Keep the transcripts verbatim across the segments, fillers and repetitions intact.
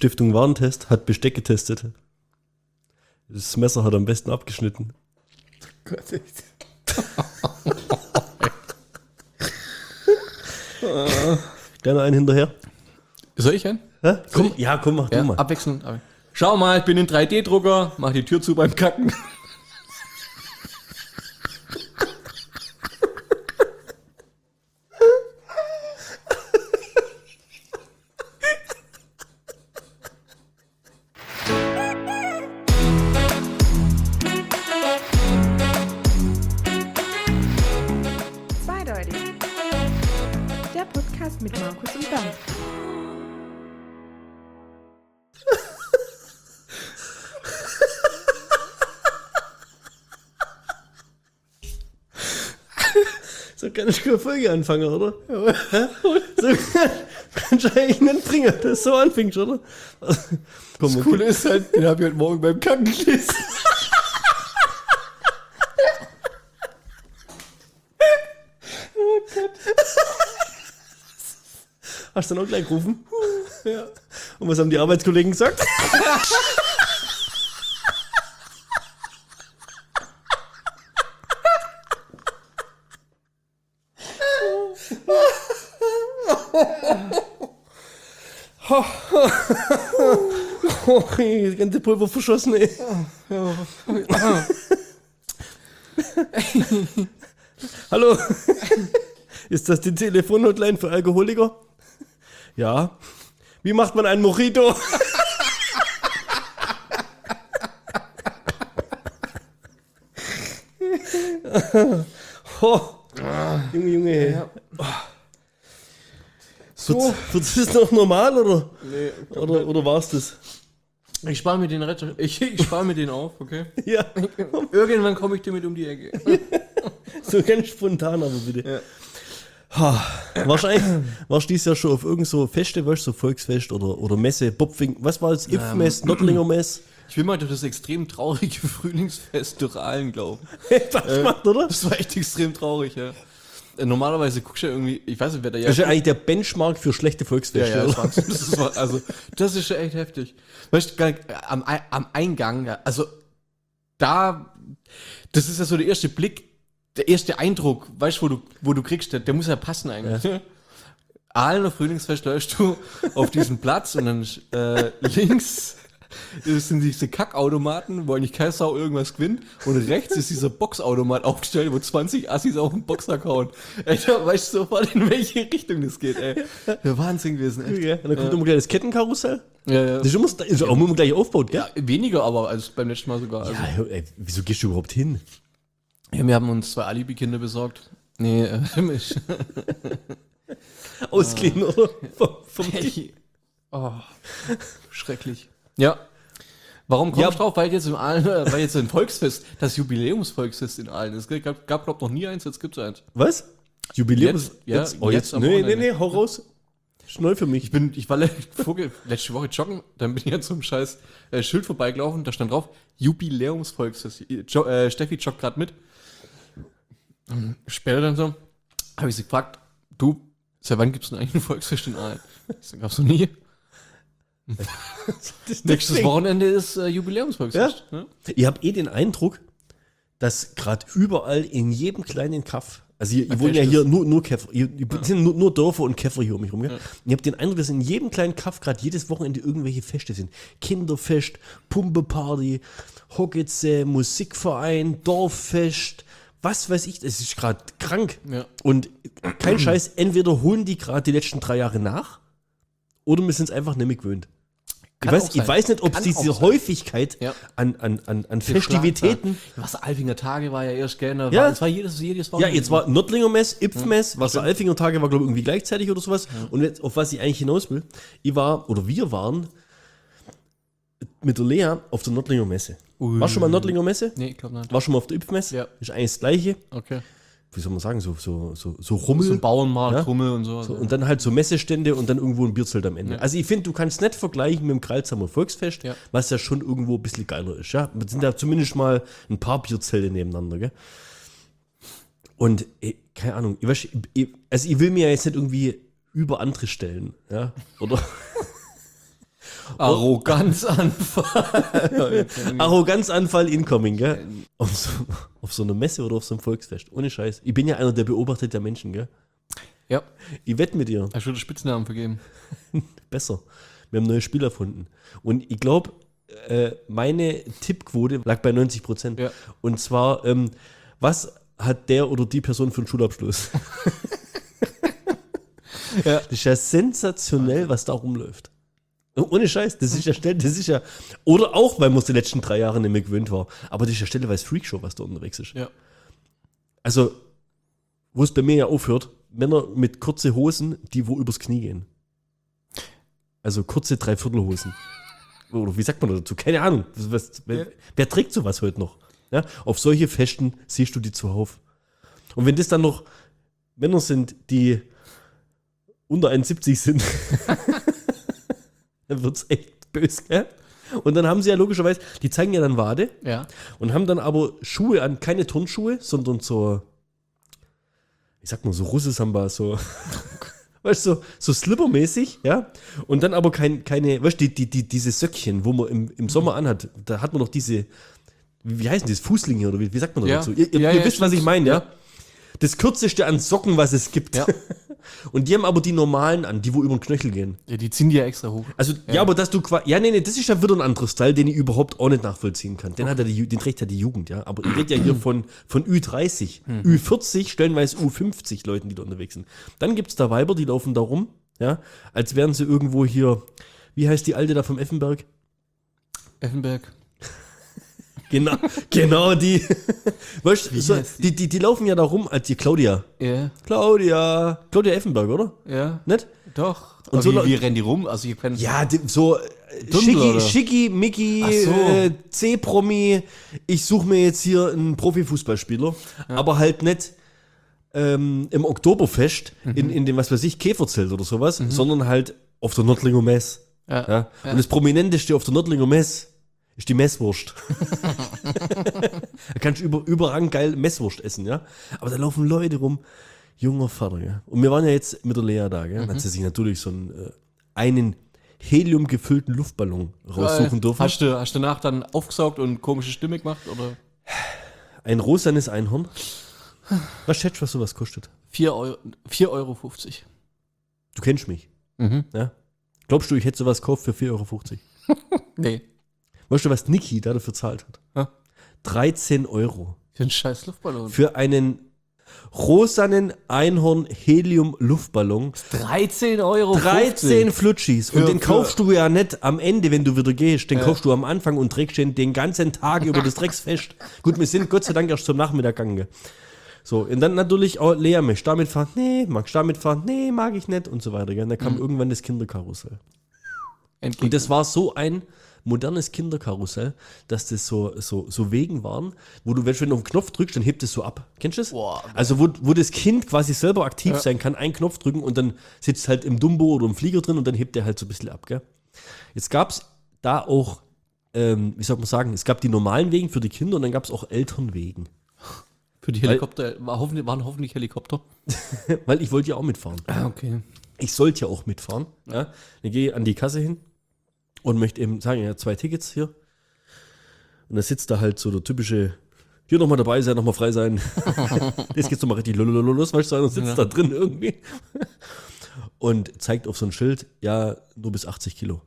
Stiftung Warentest hat Besteck getestet. Das Messer hat am besten abgeschnitten. Gott, echt. Gerne einen hinterher. Soll ich einen? Hä? Komm, ja, komm, mach Ja, du mal. abwechselnd. Schau mal, ich bin in drei D-Drucker, mach die Tür zu beim Kacken. Zweideutig. Der Podcast mit Markus und Bernd. So kann ich keine Folge anfangen, oder? Ja. So kannst du eigentlich nicht bringen, dass du so anfängst, oder? Komm, Das Coole ist halt, den habe ich heute Morgen beim Kacken gelesen. Oh Gott. Hast du dann auch gleich gerufen? Ja. Und was haben die Arbeitskollegen gesagt? Oh, ey, das ganze Pulver verschossen, ey. Hallo, ist das die Telefonhotline für Alkoholiker? Ja. Wie macht man einen Mojito? Oh. Junge, Junge. Ja. So. Wird das noch normal, oder? Nee, Oder, oder war es das? ich spare mir den Retter. Ich, ich spare mir den auf, okay? Ja, Irgendwann komme ich damit um die Ecke. so ganz spontan, aber bitte. Ja. Ha, wahrscheinlich warst du dieses Jahr schon auf irgend so Feste, weißt du, so Volksfest oder, oder Messe, Bopfing, was war das? Impfmess, ähm, Nottlinger Mess. Ich will mal durch das extrem traurige Frühlingsfest durch Aalen glauben. Was gemacht, oder? Das war echt extrem traurig, ja. Äh, Normalerweise guckst du ja irgendwie, ich weiß nicht, wer da ja. Das ist ja eigentlich der Benchmark für schlechte Volksfeste, Ja, ja, das, oder? war, das, ist, also, das ist schon echt heftig. Weißt du, gar nicht, am, Ei- am Eingang, ja, also da, das ist ja so der erste Blick, der erste Eindruck, weißt du, wo du, wo du kriegst, der, der muss ja passen eigentlich. Ja. Ahlener Frühlingsfest läufst du auf diesen Platz und dann äh, links sind diese Kackautomaten, wo eigentlich kein Sau irgendwas gewinnt, und rechts ist dieser Boxautomat aufgestellt, wo zwanzig Assis auf den Boxsack hauen. Ey, da weißt du sofort, in welche Richtung das geht, ey. Der Wahnsinn gewesen, echt. Ja, und dann kommt immer gleich das Kettenkarussell. Ja, ja. Das ist, immer, ist auch immer gleich aufgebaut, gell? Ja, weniger aber als beim letzten Mal sogar. Also, Ja, hör, ey, wieso gehst du überhaupt hin? ja, wir haben uns zwei Alibi-Kinder besorgt. Nee, äh, mich. Ausgehen, oder? Vom, vom Hey. Oh, schrecklich. Ja. Warum komm Ja. ich drauf? Weil jetzt im Aalen, äh, weil jetzt ein Volksfest, das Jubiläumsvolksfest in Aalen. Es gab, gab glaube noch nie eins, jetzt gibt es eins. Was? Jubiläum? Jetzt? Ja, Oh, jetzt jetzt? am Nee, nee, Wochenende. nee, hau raus. Ist neu für mich. Ich bin, ich war le vorge- letzte Woche joggen, dann bin ich jetzt zum scheiß äh, Schild vorbeigelaufen, da stand drauf, Jubiläumsvolksfest. Jo äh, Steffi joggt gerade mit. Und später dann so, habe ich sie gefragt, du, seit wann gibt's denn eigentlich ein Volksfest in Aalen? Das gab's noch nie. Nächstes Wochenende ist äh, Jubiläumsvolksfest. Ja? Ich habe eh den Eindruck, dass gerade überall in jedem kleinen Kaff, also ihr, ihr wohnt ja Fest hier ist. nur, nur Käfer, ihr, ihr sind nur, nur Dörfer und Käfer hier um mich rum. Ja? Und ich habe den Eindruck, dass in jedem kleinen Kaff gerade jedes Wochenende irgendwelche Feste sind. Kinderfest, Pumpeparty, Hockitze, Musikverein, Dorffest, was weiß ich, das ist gerade krank. Ja. Und kein Scheiß, entweder holen die gerade die letzten drei Jahre nach oder wir sind es einfach nicht mehr gewöhnt. Ich Kann weiß, auch ich sein. weiß nicht, ob es Kann diese auch sein. Häufigkeit Ja. an, an, an, an Festivitäten. Was Alfinger Tage war ja erst gerne. Ja. War, es war jedes, jedes Ja, Wochenende. jetzt war Nottlinger Mess, Ipfmess, was der Alfinger Tage war, glaube ich, irgendwie gleichzeitig oder sowas. Und jetzt, auf was ich eigentlich hinaus will, ich war, oder wir waren mit der Lea auf der Nottlinger Messe. Ui. Warst du schon mal Nottlinger Messe? Nee, ich glaube nicht. Warst du schon mal auf der Ipfmess? Ja. Ist eigentlich das Gleiche. Okay. Wie soll man sagen, so, so, so, so Rummel. So ein Bauernmarkt, Ja. Rummel und so. So, und dann halt so Messestände und dann irgendwo ein Bierzelt am Ende. Ja. Also ich finde, du kannst nicht vergleichen mit dem Kreilsheimer Volksfest, Ja. was ja schon irgendwo ein bisschen geiler ist. Ja? Es sind da zumindest mal ein paar Bierzelte nebeneinander. Gell? Und eh, keine Ahnung, ich weiß, ich, also ich will mir ja jetzt nicht irgendwie über andere stellen. Ja? Oder, Arroganzanfall. Arroganzanfall incoming, gell? Auf so, auf so einer Messe oder auf so einem Volksfest. Ohne Scheiß. Ich bin ja einer, der beobachtet der Menschen, gell? Ja. Ich wette mit dir. Hast du den Spitznamen vergeben? Besser. Wir haben neue Spiel erfunden. Und ich glaube, äh, meine Tippquote lag bei neunzig Prozent. Ja. Und zwar, ähm, was hat der oder die Person für einen Schulabschluss? Ja. Das ist ja sensationell, was da rumläuft. Ohne Scheiß, das ist ja Stelle, das ist ja, oder auch, weil man es die letzten drei Jahre nicht mehr gewöhnt war, aber das ist ja stellenweise Freakshow, was da unterwegs ist. Ja. Also, wo es bei mir ja aufhört, Männer mit kurze Hosen, die wo übers Knie gehen. Also kurze Dreiviertelhosen. Oder wie sagt man dazu? Keine Ahnung. Was, was, wer, Ja. wer trägt sowas heute noch? Ja? Auf solche Festen siehst du die zuhauf. Und wenn das dann noch Männer sind, die unter einundsiebzig sind, dann wird es echt böse, gell? Und dann haben sie ja logischerweise, die zeigen ja dann Wade Ja. und haben dann aber Schuhe an, keine Turnschuhe, sondern so, ich sag mal so Russesamba, so, weißt du, so, so Slipper-mäßig, ja? Und dann aber kein, keine, weißt du, die, die, die, diese Söckchen, wo man im, im Sommer anhat, da hat man noch diese, wie, wie heißen die, das Fußlinge oder wie, wie sagt man Ja. dazu? Ihr, ihr, Ja, ihr ja, wisst, was ich stimmt. meine, ja? Ja. Das kürzeste an Socken, was es gibt. Ja. Und die haben aber die normalen an, die wo über den Knöchel gehen. Ja, die ziehen die ja extra hoch. Also, ja, aber dass du quasi, ja, nee, nee, das ist ja wieder ein anderes Style, den ich überhaupt auch nicht nachvollziehen kann. Den hat ja die, Ju- den trägt ja die Jugend, ja. Aber ich rede ja hier von, von Ü dreißig, Ü vierzig, stellenweise U fünfzig Leuten, die da unterwegs sind. Dann gibt's da Weiber, die laufen da rum, ja, als wären sie irgendwo hier, wie heißt die Alte da vom Effenberg? Effenberg. Genau, genau die. Weißt du, Wie so, heißt die? die, die, die laufen ja da rum als die Claudia. Ja. Claudia. Claudia Effenberg, oder? Ja. Nicht? Doch. Und Und so wie, lau- wie rennen die rum? Also ich kann Ja, die, so äh, Dundel, Schicki, oder? Schicki, Mickey, Ach so. äh, C-Promi. Ich suche mir jetzt hier einen Profifußballspieler, aber halt nicht ähm, im Oktoberfest in, in dem, was weiß ich, Käferzelt oder sowas, sondern halt auf der Nördlinger Mess. Ja. Ja? Und das Prominenteste auf der Nördlinger Mess ist die Messwurst. Da kannst du über, überragend geil Messwurst essen, ja. Aber da laufen Leute rum, junger Vater, ja. Und wir waren ja jetzt mit der Lea da, gell. Dann hat sie sich natürlich so einen, äh, einen heliumgefüllten Luftballon raussuchen dürfen. Hast du, hast du danach dann aufgesaugt und komische Stimme gemacht? Oder? Ein rosanes Einhorn. Was schätzt du, was sowas kostet? vier Euro, vier Euro fünfzig. Du kennst mich, Mhm. ja. Glaubst du, ich hätte sowas gekauft für vier Euro fünfzig? Nee. Weißt du, was Niki da dafür zahlt hat? Ja. dreizehn Euro. Für einen scheiß Luftballon. Für einen rosanen Einhorn-Helium-Luftballon. dreizehn Euro. dreizehn Flutschis. Und Für- den für- kaufst du ja nicht am Ende, wenn du wieder gehst. Den Ja. kaufst du am Anfang und trägst den den ganzen Tag über das Drecksfest. Gut, wir sind Gott sei Dank erst zum Nachmittag gegangen. So, und dann natürlich auch Lea, möchtest du damit fahren? Nee, magst du damit fahren? Nee, mag ich nicht und so weiter. Gell? Und dann kam irgendwann das Kinderkarussell. Und das war so ein modernes Kinderkarussell, dass das so, so, so Wegen waren, wo du, wenn du auf den Knopf drückst, dann hebt es so ab. Kennst du das? Boah. Also wo, wo das Kind quasi selber aktiv Ja. sein kann, einen Knopf drücken und dann sitzt halt im Dumbo oder im Flieger drin und dann hebt der halt so ein bisschen ab. Gell? Jetzt gab es da auch, ähm, wie soll man sagen, es gab die normalen Wegen für die Kinder und dann gab es auch Elternwegen. Für die Helikopter, war hoffentlich, waren hoffentlich Helikopter. Weil ich wollte ja auch mitfahren. Ah, okay. Ich sollte ja auch mitfahren. Ja? Dann gehe ich an die Kasse hin und möchte eben sagen, ja, zwei Tickets hier. Und da sitzt da halt so der typische, hier nochmal dabei sein, nochmal frei sein. Jetzt geht's nochmal richtig los, weißt du, und sitzt Ja. da drin irgendwie. Und zeigt auf so ein Schild, ja, nur bis achtzig Kilo.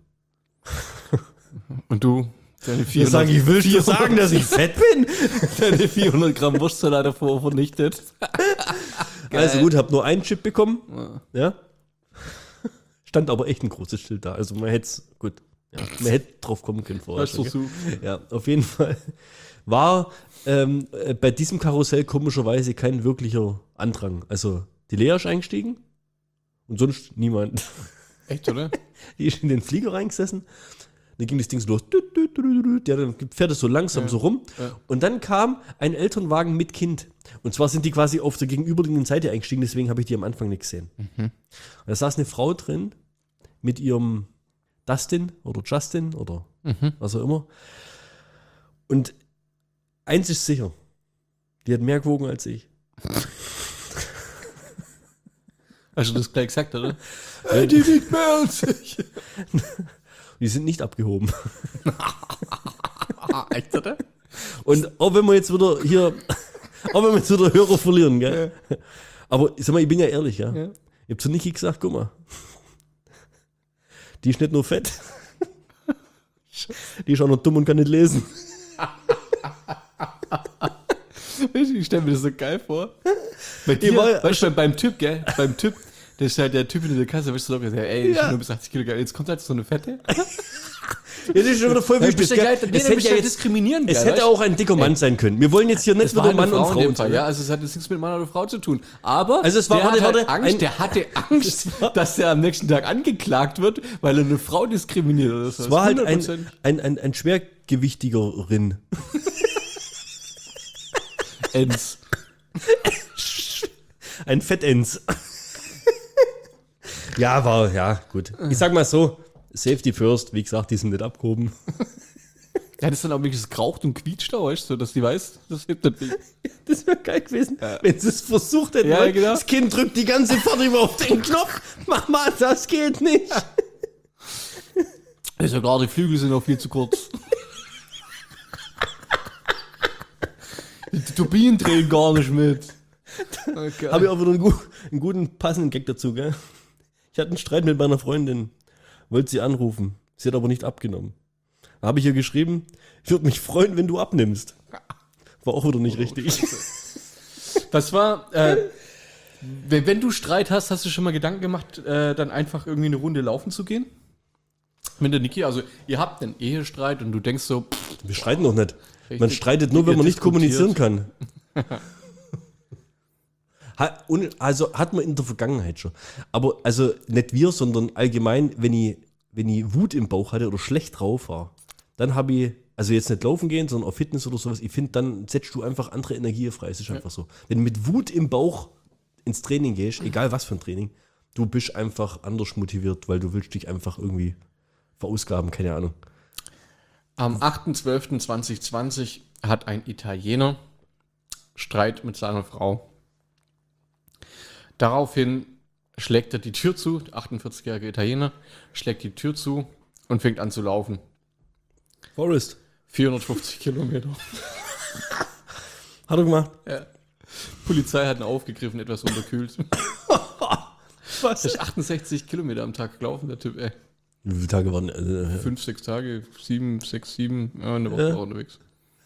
Und du? Deine Ich sage, ich will dir sagen, dass ich fett bin. deine vierhundert Gramm Wurstsalat davor vernichtet. Also gut, hab nur einen Chip bekommen. Ja. Stand aber echt ein großes Schild da. Also man hätte es, gut, ja, man hätte drauf kommen können vorher. Hast du gell? so? Ja, auf jeden Fall war ähm, äh, bei diesem Karussell komischerweise kein wirklicher Andrang. Also die Lea ist eingestiegen und sonst niemand. Echt, oder? Die ist in den Flieger reingesessen. Dann ging das Ding so los. Düt, düt, düt, düt, düt. Ja, dann fährt es so langsam Ja. so rum. Ja. Und dann kam ein Elternwagen mit Kind. Und zwar sind die quasi auf der gegenüberliegenden Seite eingestiegen, deswegen habe ich die am Anfang nicht gesehen. Und da saß eine Frau drin mit ihrem Dustin oder Justin oder was auch immer. Und eins ist sicher, die hat mehr gewogen als ich. Hast du das gleich gesagt, oder? Die wiegt mehr als ich. Die sind nicht abgehoben. Ah, echt, oder? Und auch wenn wir jetzt wieder hier, auch wenn wir jetzt wieder Hörer verlieren, gell? Ja. Aber sag mal, ich bin ja ehrlich, ja. ja. Ich hab zu Niki gesagt, guck mal, die ist nicht nur fett, die ist auch noch dumm und kann nicht lesen. Ich stelle mir das so geil vor. Bei dir, war, weißt du, beim Typ, gell? Beim Typ, das ist halt der Typ in der Kasse, weißt du, der ey, ich ja. bin nur bis achtzig Kilo, geil. Jetzt kommt halt so eine Fette. Ja, das ist schon wieder voll wichtig. Es, ja, es hätte, ja diskriminieren, es hätte auch ein dicker Mann sein können. Wir wollen jetzt hier nicht wieder Mann und Frau. Und Fall, ja, also es hat jetzt nichts mit Mann oder Frau zu tun. Aber also es war, der, warte, hat warte, halt Angst, ein, der hatte Angst, das dass er am nächsten Tag angeklagt wird, weil er eine Frau diskriminiert. Oder so. Es war halt ein, ein, ein, ein schwergewichtigerin. Ens. Ein Fettens. Ja, war, ja, gut. Ich sag mal so, Safety first, wie gesagt, die sind nicht abgehoben. Ja, das ist dann auch wirklich geraucht und quietscht da, weißt du, dass die weiß, das hebt das nicht. Das wäre geil gewesen, ja. Wenn sie es versucht hätten. Ja, genau. Das Kind drückt die ganze Fahrt über auf den Knopf. Mach mal, das geht nicht. Ist ja klar, die Flügel sind auch viel zu kurz. Die Turbinen drehen gar nicht mit. Okay. Habe ich auch wieder einen, gu- einen guten, passenden Gag dazu, gell? Ich hatte einen Streit mit meiner Freundin, wollte sie anrufen. Sie hat aber nicht abgenommen. Da habe ich ihr geschrieben, ich würde mich freuen, wenn du abnimmst. War auch wieder nicht oh, richtig. Das war, äh, wenn, wenn du Streit hast, hast du schon mal Gedanken gemacht, äh, dann einfach irgendwie eine Runde laufen zu gehen? Mit der Niki, also ihr habt einen Ehestreit und du denkst so, pff, wir streiten doch nicht. Richtig. Man streitet nur, wenn man nicht kommunizieren kann. Hat, also hat man in der Vergangenheit schon. Aber also nicht wir, sondern allgemein, wenn ich, wenn ich Wut im Bauch hatte oder schlecht drauf war, dann habe ich, also jetzt nicht laufen gehen, sondern auf Fitness oder sowas, ich finde, dann setzt du einfach andere Energie frei. Es ist einfach so. Wenn du mit Wut im Bauch ins Training gehst, egal was für ein Training, du bist einfach anders motiviert, weil du willst dich einfach irgendwie verausgaben, keine Ahnung. Am achter zwölfter zweitausendzwanzig hat ein Italiener Streit mit seiner Frau. Daraufhin schlägt er die Tür zu, der achtundvierzigjährige Italiener, schlägt die Tür zu und fängt an zu laufen. Forrest. vierhundertfünfzig Kilometer. Hat er gemacht? Ja. Polizei hat ihn aufgegriffen, etwas unterkühlt. Was? Der ist achtundsechzig Kilometer am Tag gelaufen, der Typ, ey. Wie viele Tage waren äh, Fünf, sechs Tage, sieben, sechs, sieben, ja, eine Woche ja. unterwegs.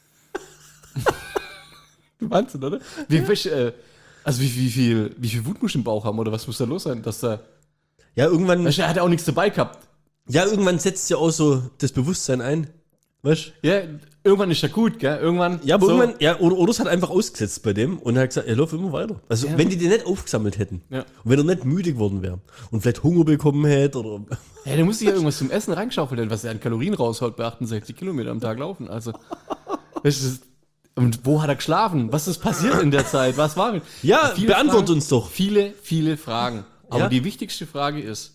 Wahnsinn, oder? Wie, welche, äh, also wie, wie, viel, wie viel Wut muss im Bauch haben oder was muss da los sein, dass da... Ja, irgendwann... Weißt du, er hat ja auch nichts dabei gehabt. Ja, irgendwann setzt ja auch so das Bewusstsein ein. Weißt du? Ja, irgendwann ist ja gut, gell? Irgendwann... Ja, aber so. irgendwann... Ja, oder, oder es hat einfach ausgesetzt bei dem und er hat gesagt, er läuft immer weiter. Also, Ja. wenn die den nicht aufgesammelt hätten Ja. und wenn er nicht müde geworden wäre und vielleicht Hunger bekommen hätte oder... Ja, der muss sich ja irgendwas zum Essen reinschaufeln, was er an Kalorien raushaut bei achtundsechzig Kilometer am Tag laufen. Also, weißt du, und wo hat er geschlafen? Was ist passiert in der Zeit? Was war mit? Ja, Viele beantwort Fragen, uns doch. Viele, viele Fragen. Aber Ja? die wichtigste Frage ist,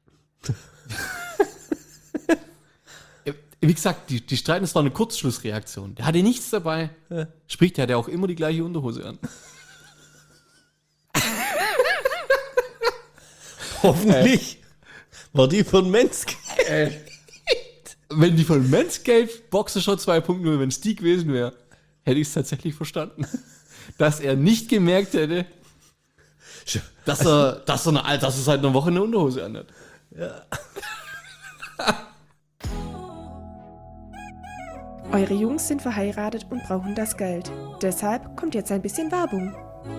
wie gesagt, die, die streiten, es war eine Kurzschlussreaktion. Der hatte nichts dabei. Ja. Sprich, der hatte auch immer die gleiche Unterhose an. Hoffentlich war die von Mensk. Wenn die von Manscaped Boxershot zwei Punkt null, wenn es die gewesen wäre, hätte ich es tatsächlich verstanden. Dass er nicht gemerkt hätte, dass er, dass er, eine, dass er seit einer Woche eine Unterhose anhat. Ja. Eure Jungs sind verheiratet und brauchen das Geld. Deshalb kommt jetzt ein bisschen Werbung.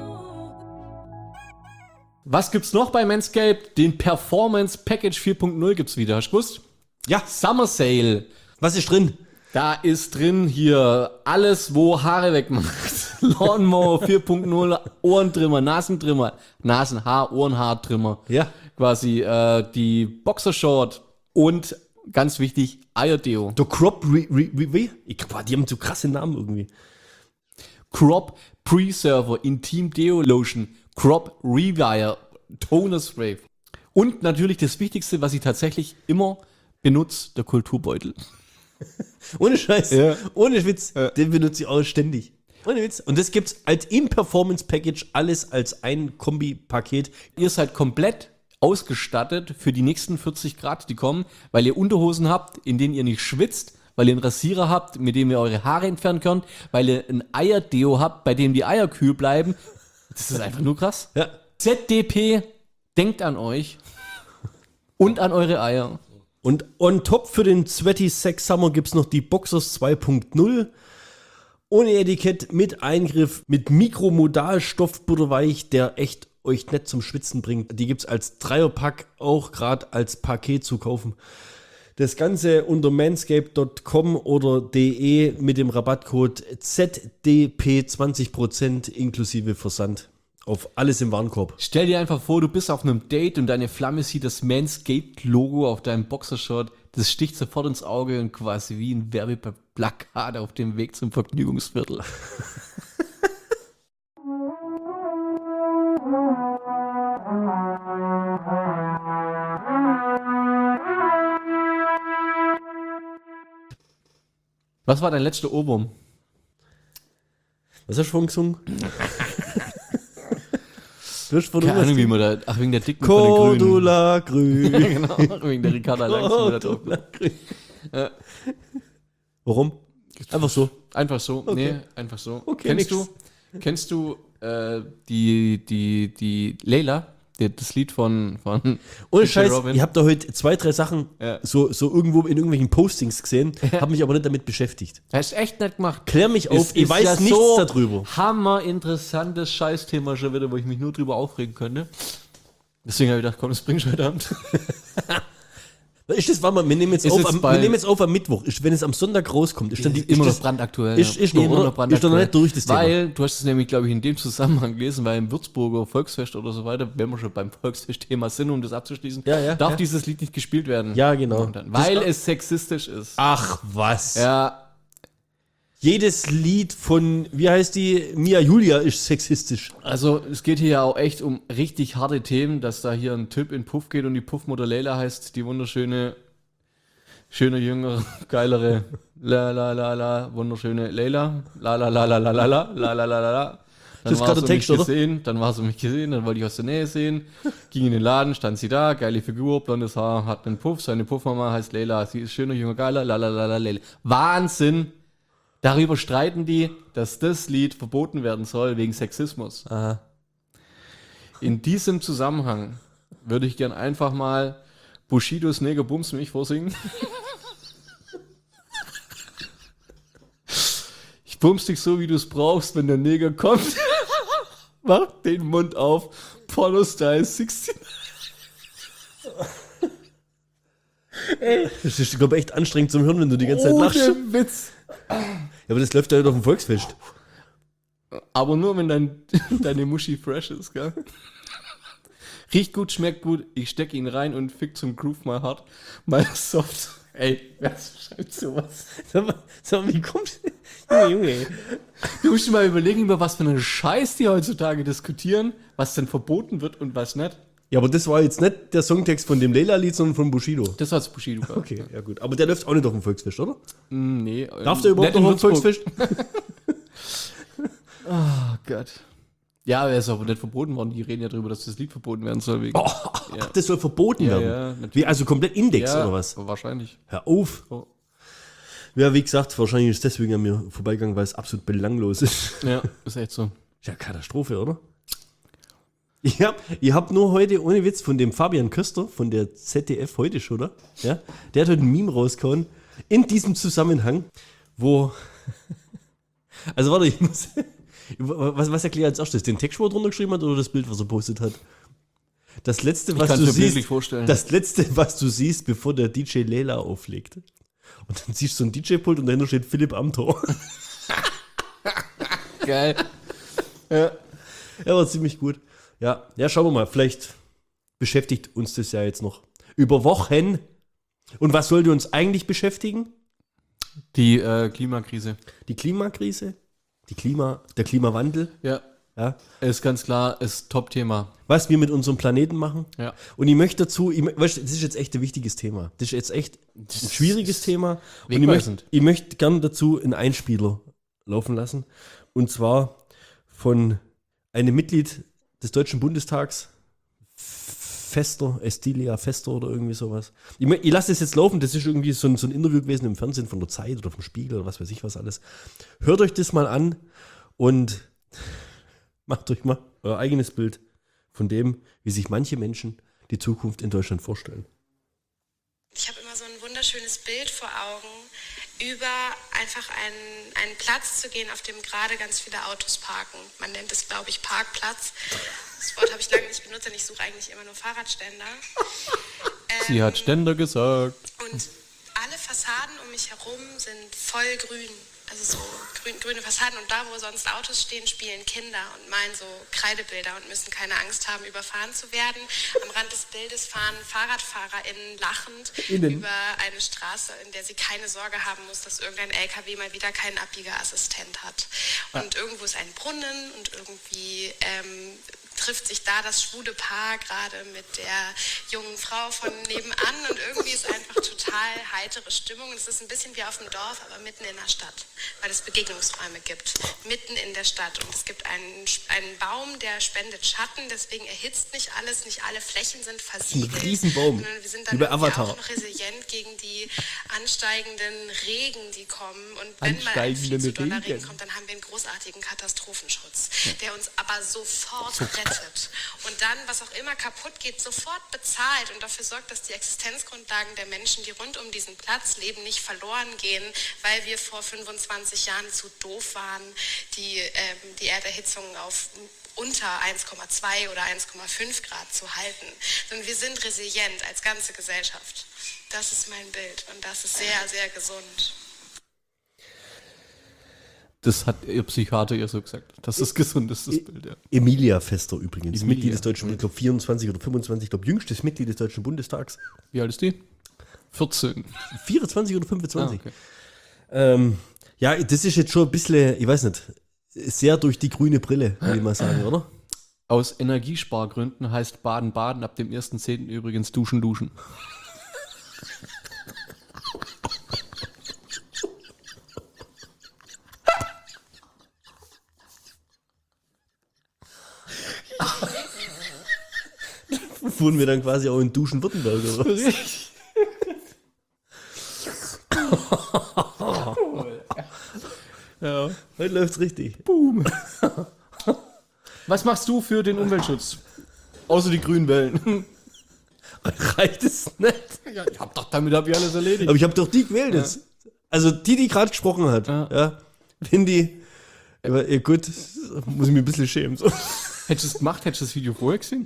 Was gibt's noch bei Manscaped? Den Performance Package vier Punkt null gibt's wieder. Hast du gewusst? Ja. Summer Sale. Was ist drin? Da ist drin hier alles, wo Haare wegmacht. Lawnmower vier Punkt null, Ohrentrimmer, Nasentrimmer, Nasenhaar, Ohrenhaartrimmer. Ja. Quasi äh, die Boxershort und ganz wichtig, Eierdeo. Der Crop Re... Re, Re wie? Ich, boah, die haben so krasse Namen irgendwie. Crop Preserver Intim Deo Lotion, Crop Rewire Toner Spray. Und natürlich das Wichtigste, was ich tatsächlich immer benutze, der Kulturbeutel. Ohne Scheiß. Ja. Ohne Witz. Ja. Den benutze ich auch ständig. Ohne Witz. Und das gibt's als im Performance Package alles als ein Kombi-Paket. Ihr seid komplett ausgestattet für die nächsten vierzig Grad, die kommen, weil ihr Unterhosen habt, in denen ihr nicht schwitzt, weil ihr einen Rasierer habt, mit dem ihr eure Haare entfernen könnt, weil ihr ein Eierdeo habt, bei dem die Eier kühl bleiben. Das ist einfach nur krass. Ja. Z D P, denkt an euch und an eure Eier. Und on top für den Sweaty Sex Summer gibt es noch die Boxers zwei Punkt null. Ohne Etikett, mit Eingriff, mit Mikromodalstoff butterweich, der echt euch nicht zum Schwitzen bringt. Die gibt es als Dreierpack, auch gerade als Paket zu kaufen. Das Ganze unter manscaped punkt com oder de mit dem Rabattcode Z D P zwanzig Prozent inklusive Versand. Auf alles im Warenkorb. Stell dir einfach vor, du bist auf einem Date und deine Flamme sieht das Manscaped-Logo auf deinem Boxershort. Das sticht sofort ins Auge und quasi wie ein Werbeplakat auf dem Weg zum Vergnügungsviertel. Was war dein letzter Ohrwurm? Was hast du vorhin gesungen? Du hast vorhin Keine was Ahnung, wie man da. Ach, wegen der dicken von den Grünen. Cordula Grün. Genau, wegen der Ricarda Langstrumpf da drauf. Cordula Grün. Ja. Warum? Einfach so. Einfach so, Okay. nee, einfach so. Okay, kennst nix. du, kennst du äh, die, die, die Layla, die, das Lied von, von Ohne D J Scheiß, Robin? ich habe da heute zwei, drei Sachen Ja. so, so irgendwo in irgendwelchen Postings gesehen, habe mich aber nicht damit beschäftigt. Hast echt nicht gemacht. Klär mich auf, Es ich ist weiß ja nichts so darüber. Hammer interessantes Scheißthema schon wieder, wo ich mich nur drüber aufregen könnte. Deswegen habe ich gedacht, komm, das bringst du heute Abend. Ist das, warte mal, wir nehmen jetzt, Ist auf es am, bei- wir nehmen jetzt auf am Mittwoch. Ist, wenn es am Sonntag rauskommt, ist dann die, immer ist noch das, brandaktuell. ist- ja. ist noch, immer oder? noch brandaktuell. Ist doch noch nicht durch, das Thema. Weil, du hast es nämlich, glaube ich, in dem Zusammenhang gelesen, weil im Würzburger Volksfest oder so weiter, wenn wir schon beim Volksfest-Thema sind, um das abzuschließen, Ja, ja, darf ja. dieses Lied nicht gespielt werden. Ja, genau. Und dann, weil es sexistisch ist. Ach, was. Ja, Jedes Lied von, wie heißt die, Mia Julia ist sexistisch. also es geht hier ja auch echt um richtig harte Themen, dass da hier ein Typ in Puff geht und die Puffmutter Leila heißt, die wunderschöne, schöne, jüngere, geilere, la la la la, wunderschöne Leila, la la la la la la la, la la la la la. Dann Das ist war gerade sie der mich Text, oder? gesehen, dann war sie mich gesehen, dann wollte ich aus der Nähe sehen, ging in den Laden, stand sie da, geile Figur, blondes Haar, hat einen Puff, seine Puffmama heißt Leila, sie ist schöner, junger, geiler, la la la la Leila. Wahnsinn! Darüber streiten die, dass das Lied verboten werden soll wegen Sexismus. Aha. In diesem Zusammenhang würde ich gern einfach mal Bushidos Neger Bums mich vorsingen. Ich bums dich so, wie du es brauchst, wenn der Neger kommt. Mach den Mund auf. Porno-Style sechzehn. Das ist, glaube ich, echt anstrengend zum Hören, wenn du die ganze Zeit lachst. Ja, Ohne Witz. aber das läuft ja heute auf dem Volksfest. Aber nur, wenn dein, deine Muschi fresh ist, gell? Riecht gut, schmeckt gut. Ich stecke ihn rein und fick zum Groove mal hart. Mal soft. Ey, wer schreibt sowas? Sag mal, sag mal, wie kommst du? Junge, Junge. Du musst dir mal überlegen, über was für einen Scheiß die heutzutage diskutieren, was denn verboten wird und was nicht. Ja, aber das war jetzt nicht der Songtext von dem Leila-Lied, sondern von Bushido. Das hat's Bushido gehabt. Okay, ja gut. Aber der läuft auch nicht auf dem Volksfest, oder? Mm, nee. Darf der überhaupt nicht in noch auf dem Würzburg. Volksfest? Oh Gott. Ja, er ist aber nicht verboten worden. Die reden ja darüber, dass das Lied verboten werden soll. Wegen, Oh, Ja. das soll verboten Ja, werden. ja, natürlich. Wie, also komplett Index ja, oder was? wahrscheinlich. Hör auf. Oh. Ja, wie gesagt, wahrscheinlich ist deswegen an mir vorbeigegangen, weil es absolut belanglos ist. Ja, ist echt so. Ist ja Katastrophe, oder? Ich hab, ich hab nur heute, ohne Witz, von dem Fabian Köster, von der Z D F heute schon, oder? Ja, der hat heute ein Meme rausgehauen, in diesem Zusammenhang, wo, also warte, ich muss, was, was erklärt als erstes? Den Text, wo er drunter geschrieben hat, oder das Bild, was er postet hat? Das letzte, was kann's du mir bildlich siehst, vorstellen. das letzte, was du siehst, bevor der D J Leila auflegt. Und dann siehst du so ein D J-Pult und dahinter steht Philipp Amthor. Geil. Ja. Er war ziemlich gut. Ja, ja, schauen wir mal. Vielleicht beschäftigt uns das ja jetzt noch über Wochen. Und was sollte uns eigentlich beschäftigen? Die äh, Klimakrise. Die Klimakrise, die Klima, der Klimawandel, Ja. ja, Ist ganz klar, ist Top-Thema. was wir mit unserem Planeten machen. Ja. Und ich möchte dazu, ich, mö- weißt, du, das ist jetzt echt ein wichtiges Thema. Das ist jetzt echt ein schwieriges Thema. Und ich möchte, wegweisend. ich möchte gern dazu einen Einspieler laufen lassen. Und zwar von einem Mitglied des Deutschen Bundestags, Fester, Estilia Fester oder irgendwie sowas. Ich, mein, ich lasse das jetzt laufen, das ist irgendwie so ein, so ein Interview gewesen im Fernsehen von der Zeit oder vom Spiegel oder was weiß ich was alles. Hört euch das mal an und macht euch mal euer eigenes Bild von dem, wie sich manche Menschen die Zukunft in Deutschland vorstellen. Ich habe immer so ein wunderschönes Bild vor Augen, über einfach einen, einen Platz zu gehen, auf dem gerade ganz viele Autos parken. Man nennt es, glaube ich, Parkplatz. Das Wort habe ich lange nicht benutzt, denn ich suche eigentlich immer nur Fahrradständer. Sie Ähm, hat Ständer gesagt. Und alle Fassaden um mich herum sind voll grün. Also so grün, grüne Fassaden. Und da, wo sonst Autos stehen, spielen Kinder und malen so Kreidebilder und müssen keine Angst haben, überfahren zu werden. Am Rand des Bildes fahren FahrradfahrerInnen lachend Innen. über eine Straße, in der sie keine Sorge haben muss, dass irgendein L K W mal wieder keinen Abbiegerassistent hat. Und irgendwo ist ein Brunnen und irgendwie ähm, trifft sich da das schwule Paar gerade mit der jungen Frau von nebenan und irgendwie ist einfach total heitere Stimmung. Und es ist ein bisschen wie auf dem Dorf, aber mitten in der Stadt, weil es Begegnungsräume gibt, mitten in der Stadt. Und es gibt einen, einen Baum, der spendet Schatten, deswegen erhitzt nicht alles, nicht alle Flächen sind versiegelt. Ein Riesenbaum, sondern wir sind dann wie bei irgendwie Avatar. auch noch resilient gegen die ansteigenden Regen, die kommen. Und wenn mal ein Ansteigenden viel zu doller Regen. Regen kommt, dann haben wir einen großartigen Katastrophenschutz, der uns aber sofort rettet. Und dann, was auch immer kaputt geht, sofort bezahlt und dafür sorgt, dass die Existenzgrundlagen der Menschen, die rund um diesen Platz leben, nicht verloren gehen, weil wir vor fünfundzwanzig Jahren zu doof waren, die, ähm, die Erderhitzung auf unter eins Komma zwei oder eins Komma fünf Grad zu halten. Sondern wir sind resilient als ganze Gesellschaft. Das ist mein Bild und das ist sehr, sehr gesund. Das hat ihr Psychiater ihr so gesagt. Das ist gesund, das ist das Bild, ja. Emilia Fester übrigens, Emilia. Mitglied des Deutschen, ich glaube vierundzwanzig oder fünfundzwanzig, ich glaube jüngstes Mitglied des Deutschen Bundestags. Wie alt ist die? vierzehn. vierundzwanzig oder fünfundzwanzig. Ah, okay. ähm, ja, das ist jetzt schon ein bisschen, ich weiß nicht, sehr durch die grüne Brille, würde ich mal sagen, oder? Aus Energiespargründen heißt Baden-Baden ab dem ersten zehnten übrigens Duschen, Duschen. Fuhren wir dann quasi auch in Duschen-Württemberg, oder was? Ja. Heute läuft's richtig. Boom. Was machst du für den Umweltschutz? Außer die grünen Wellen. Reicht es nicht? Ja, ich hab doch, damit habe ich alles erledigt. Aber ich habe doch die gewählt jetzt. Also die, die gerade gesprochen hat. Ja. Ja. Wenn die, aber, ja gut, muss ich mich ein bisschen schämen. So. Hättest du es gemacht, hättest du das Video vorher gesehen?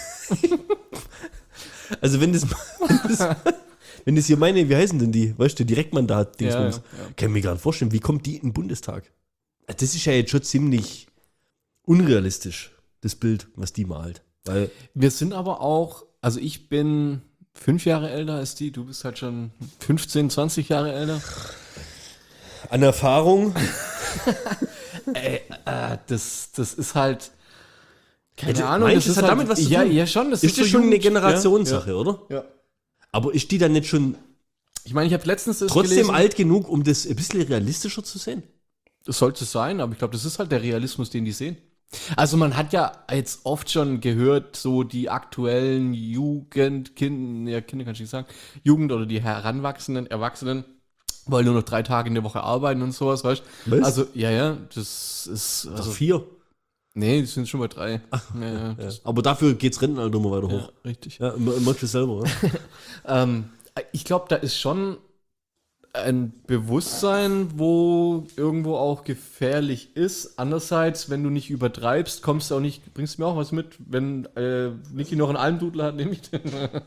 Also wenn das, wenn das, wenn das hier meine, wie heißen denn die? Weißt du, Direktmandat, Ja, Dingsbums. ja, ja. Kann ich mir gerade vorstellen, wie kommt die in den Bundestag? Das ist ja jetzt schon ziemlich unrealistisch, das Bild, was die malt. Weil, Wir sind aber auch, also ich bin fünf Jahre älter als die, du bist halt schon fünfzehn, zwanzig Jahre älter. an Erfahrung, Ey, äh, das, das ist halt, keine Ja, Ahnung, meinst das du, ist das hat halt, damit was zu ja, tun? ja schon, das ist das so schon eine Jugend- Generationssache, oder? Ja, ja. Aber ist die dann nicht schon Ich meine, ich habe letztens das trotzdem gelesen. alt genug, um das ein bisschen realistischer zu sehen? Das sollte es sein, aber ich glaube, das ist halt der Realismus, den die sehen. Also man hat ja jetzt oft schon gehört, so die aktuellen Jugend, Kinder, ja, Kinder kann ich nicht sagen, Jugend oder die heranwachsenden Erwachsenen wollen nur noch drei Tage in der Woche arbeiten und sowas, weißt du? Was? Also, ja, ja, das ist, Also also, vier. nee, die sind schon bei drei. Ja, ja, Ja. das, Aber dafür geht's Rentenalter immer weiter ja, hoch. richtig. Ja, merkst du selber. Ja? Ähm, ich glaube, da ist schon ein Bewusstsein, wo irgendwo auch gefährlich ist. Andererseits, wenn du nicht übertreibst, kommst du auch nicht, bringst du mir auch was mit. Wenn äh, Niki noch einen Almdudler hat, nehme ich den. Ich habe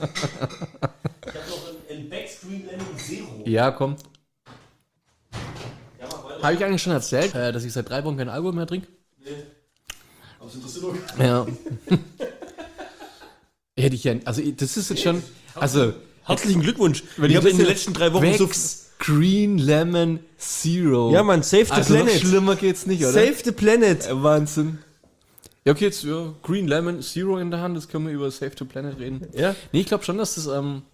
noch ein Backscreen Lemon Zero. Ja, komm. Habe ich eigentlich schon erzählt, äh, dass ich seit drei Wochen kein Alkohol mehr trinke? Aber es interessiert doch. Ja. Hätte ich ja, also das ist jetzt schon, also Herzlichen Glückwunsch. Wenn ich habe das in den jetzt letzten drei Wochen so. Vex Green Lemon Zero. Ja, Mann, save the also noch planet. schlimmer geht's nicht, oder? Save the planet. Äh, Wahnsinn. Ja, okay, jetzt ja, Green Lemon Zero in der Hand, das können wir über Save the Planet reden. Ja. Nee, ich glaube schon, dass das, ähm,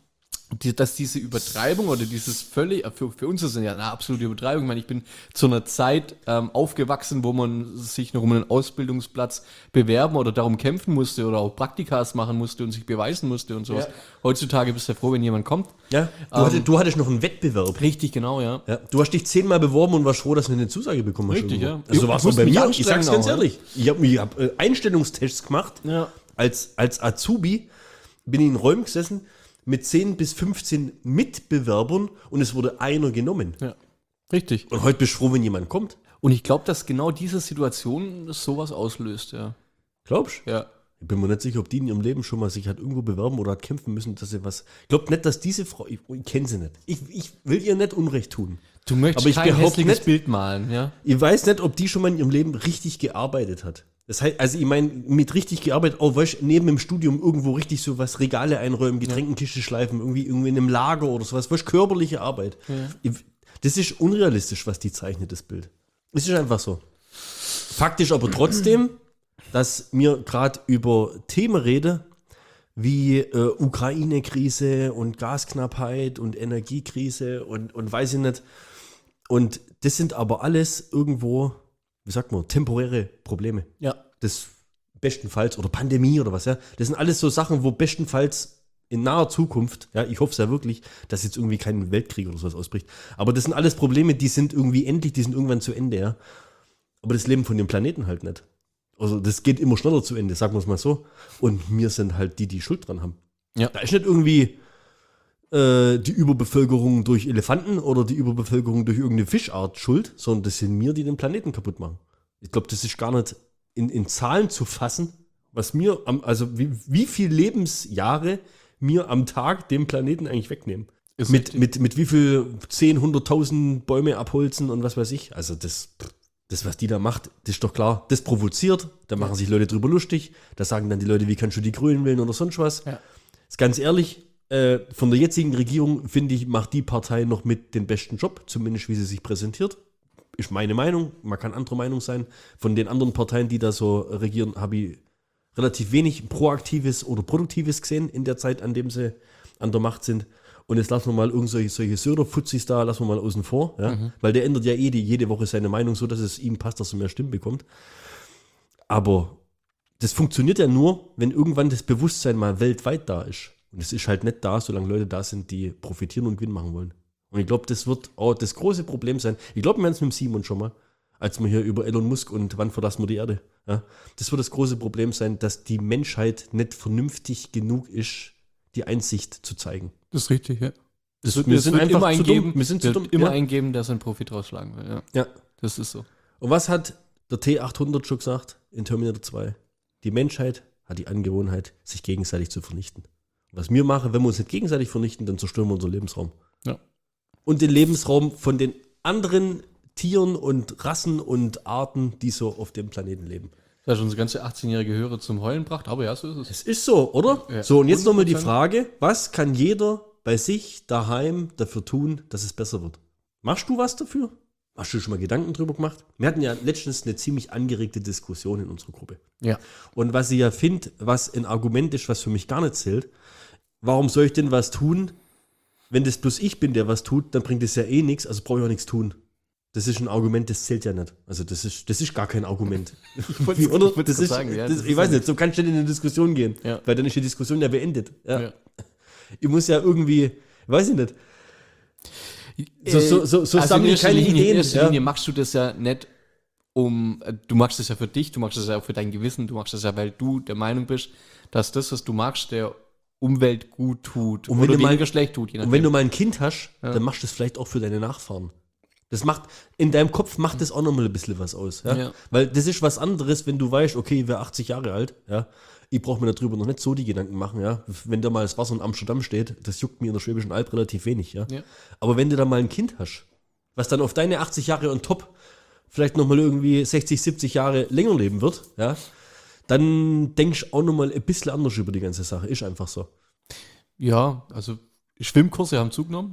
die, dass diese Übertreibung oder dieses völlig, für, für uns ist es ja eine absolute Übertreibung. Ich meine, ich bin zu einer Zeit ähm, aufgewachsen, wo man sich noch um einen Ausbildungsplatz bewerben oder darum kämpfen musste oder auch Praktikas machen musste und sich beweisen musste und sowas. Ja. Heutzutage bist du ja froh, wenn jemand kommt. Ja, du, Ähm, hattest, du hattest noch einen Wettbewerb. Richtig, genau, ja. Ja, du hast dich zehnmal beworben und warst froh, dass du eine Zusage bekommen hast. Richtig, irgendwo. ja. Also so Ich war es auch musste bei mich mir. Ich sag's anstrengen ganz auch, ehrlich. Ich habe ich hab, äh, Einstellungstests gemacht. Ja. Als, als Azubi bin ich in Räumen gesessen mit zehn bis fünfzehn Mitbewerbern und es wurde einer genommen. Ja. Richtig. Und heute bist du froh, wenn jemand kommt. Und ich glaube, dass genau diese Situation sowas auslöst, ja. Glaubst du? Ja. Ich bin mir nicht sicher, ob die in ihrem Leben schon mal sich hat irgendwo bewerben oder hat kämpfen müssen, dass sie was. Ich glaube nicht, dass diese Frau. Ich, ich kenne sie nicht. Ich, ich will ihr nicht Unrecht tun. Du möchtest Aber ich kein behaupte hässliches nicht- Bild malen, ja. Ich weiß nicht, ob die schon mal in ihrem Leben richtig gearbeitet hat. Das heißt, also ich meine, mit richtig gearbeitet, auch weißt, neben dem Studium irgendwo richtig so was, Regale einräumen, Getränkenkiste schleifen, irgendwie, irgendwie in einem Lager oder sowas, weißt, körperliche Arbeit. Ich, das ist unrealistisch, was die zeichnet, das Bild. Es ist einfach so. Faktisch aber trotzdem, dass mir gerade über Themen rede, wie äh, Ukraine-Krise und Gasknappheit und Energiekrise und, und weiß ich nicht. Und das sind aber alles irgendwo, wie sagt man, temporäre Probleme. Ja. Das bestenfalls, oder Pandemie oder was, ja. Das sind alles so Sachen, wo bestenfalls in naher Zukunft, ja, ich hoffe es ja wirklich, dass jetzt irgendwie kein Weltkrieg oder sowas ausbricht. Aber das sind alles Probleme, die sind irgendwie endlich, die sind irgendwann zu Ende, ja. Aber das Leben von dem Planeten halt nicht. Also das geht immer schneller zu Ende, sagen wir es mal so. Und wir sind halt die, die Schuld dran haben. Ja. Da ist nicht irgendwie äh, die Überbevölkerung durch Elefanten oder die Überbevölkerung durch irgendeine Fischart schuld, sondern das sind wir, die den Planeten kaputt machen. Ich glaube, das ist gar nicht in, in Zahlen zu fassen, was mir, am, also wie, wie viele Lebensjahre mir am Tag dem Planeten eigentlich wegnehmen. Ist Mit, richtig. mit, mit wie viel zehn, hunderttausend Bäume abholzen und was weiß ich. Also das, das, was die da macht, das ist doch klar. Das provoziert, da machen sich Leute drüber lustig. Da sagen dann die Leute, wie kannst du die Grünen wählen oder sonst was. Ja. Ist ganz ehrlich, äh, von der jetzigen Regierung, finde ich, macht die Partei noch mit den besten Job, zumindest wie sie sich präsentiert. Ist meine Meinung, man kann anderer Meinung sein. Von den anderen Parteien, die da so regieren, habe ich relativ wenig Proaktives oder Produktives gesehen in der Zeit, an dem sie an der Macht sind. Und jetzt lassen wir mal irgendwelche solche Söder-Fuzzis da, lassen wir mal außen vor, ja? Mhm. Weil der ändert ja eh die, jede Woche seine Meinung so, dass es ihm passt, dass er mehr Stimmen bekommt. Aber das funktioniert ja nur, wenn irgendwann das Bewusstsein mal weltweit da ist. Und es ist halt nicht da, solange Leute da sind, die profitieren und Gewinn machen wollen. Und ich glaube, das wird auch das große Problem sein. Ich glaube, wir haben es mit dem Simon schon mal, als wir hier über Elon Musk und wann verlassen wir die Erde. Ja? Das wird das große Problem sein, dass die Menschheit nicht vernünftig genug ist, die Einsicht zu zeigen. Das ist richtig, ja. Das wird, wir es sind wird einfach immer zu eingeben, dumm. Wir sind zu wird dumm. immer Ja. eingeben, der seinen Profit rausschlagen will, ja. Ja. Das ist so. Und was hat der T achthundert schon gesagt in Terminator zwei? Die Menschheit hat die Angewohnheit, sich gegenseitig zu vernichten. Was wir machen, wenn wir uns nicht gegenseitig vernichten, dann zerstören wir unseren Lebensraum. Ja. Und den Lebensraum von den anderen Tieren und Rassen und Arten, die so auf dem Planeten leben. Das hat unsere ganze achtzehnjährige Hörer zum Heulen gebracht, aber ja, so ist es. Es ist so, oder? Ja. So, und jetzt nochmal die hundert Frage, Prozent. was kann jeder bei sich daheim dafür tun, dass es besser wird? Machst du was dafür? Hast du schon mal Gedanken drüber gemacht? Wir hatten ja letztens eine ziemlich angeregte Diskussion in unserer Gruppe. Ja. Und was ich ja finde, was ein Argument ist, was für mich gar nicht zählt, warum soll ich denn was tun, wenn das bloß ich bin, der was tut, dann bringt es ja eh nichts, also brauche ich auch nichts tun. Das ist ein Argument, das zählt ja nicht. Also das ist, das ist gar kein Argument. wollte- Wie, oder? ich wollte Das ist, sagen, ja, das, das ich ist weiß ja nicht, so kannst du nicht in eine Diskussion gehen, Ja. weil dann ist die Diskussion ja beendet. Ja. Ja. Ich muss ja irgendwie, weiß ich nicht, so, so, so, so Also in sammeln erster keine Linie, Ideen. In erster Ja. Linie machst du das ja nicht um, äh, du machst das ja für dich, du machst das ja auch für dein Gewissen, du machst das ja, weil du der Meinung bist, dass das, was du machst, der Umwelt gut tut Und wenn oder du mal- weniger schlecht tut. Je Und wenn nachdem. du mal ein Kind hast, Ja. dann machst du das vielleicht auch für deine Nachfahren. Das macht, in deinem Kopf macht das auch nochmal ein bisschen was aus. Ja? Ja. Weil das ist was anderes, wenn du weißt, okay, ich wäre achtzig Jahre alt, ja. Ich brauche mir darüber noch nicht so die Gedanken machen, ja. Wenn da mal das Wasser in Amsterdam steht, das juckt mir in der Schwäbischen Alb relativ wenig, ja. Ja. Aber wenn du da mal ein Kind hast, was dann auf deine achtzig Jahre on top vielleicht nochmal irgendwie sechzig, siebzig Jahre länger leben wird, ja, dann denkst du auch nochmal ein bisschen anders über die ganze Sache. Ist einfach so. Ja, also Schwimmkurse haben zugenommen.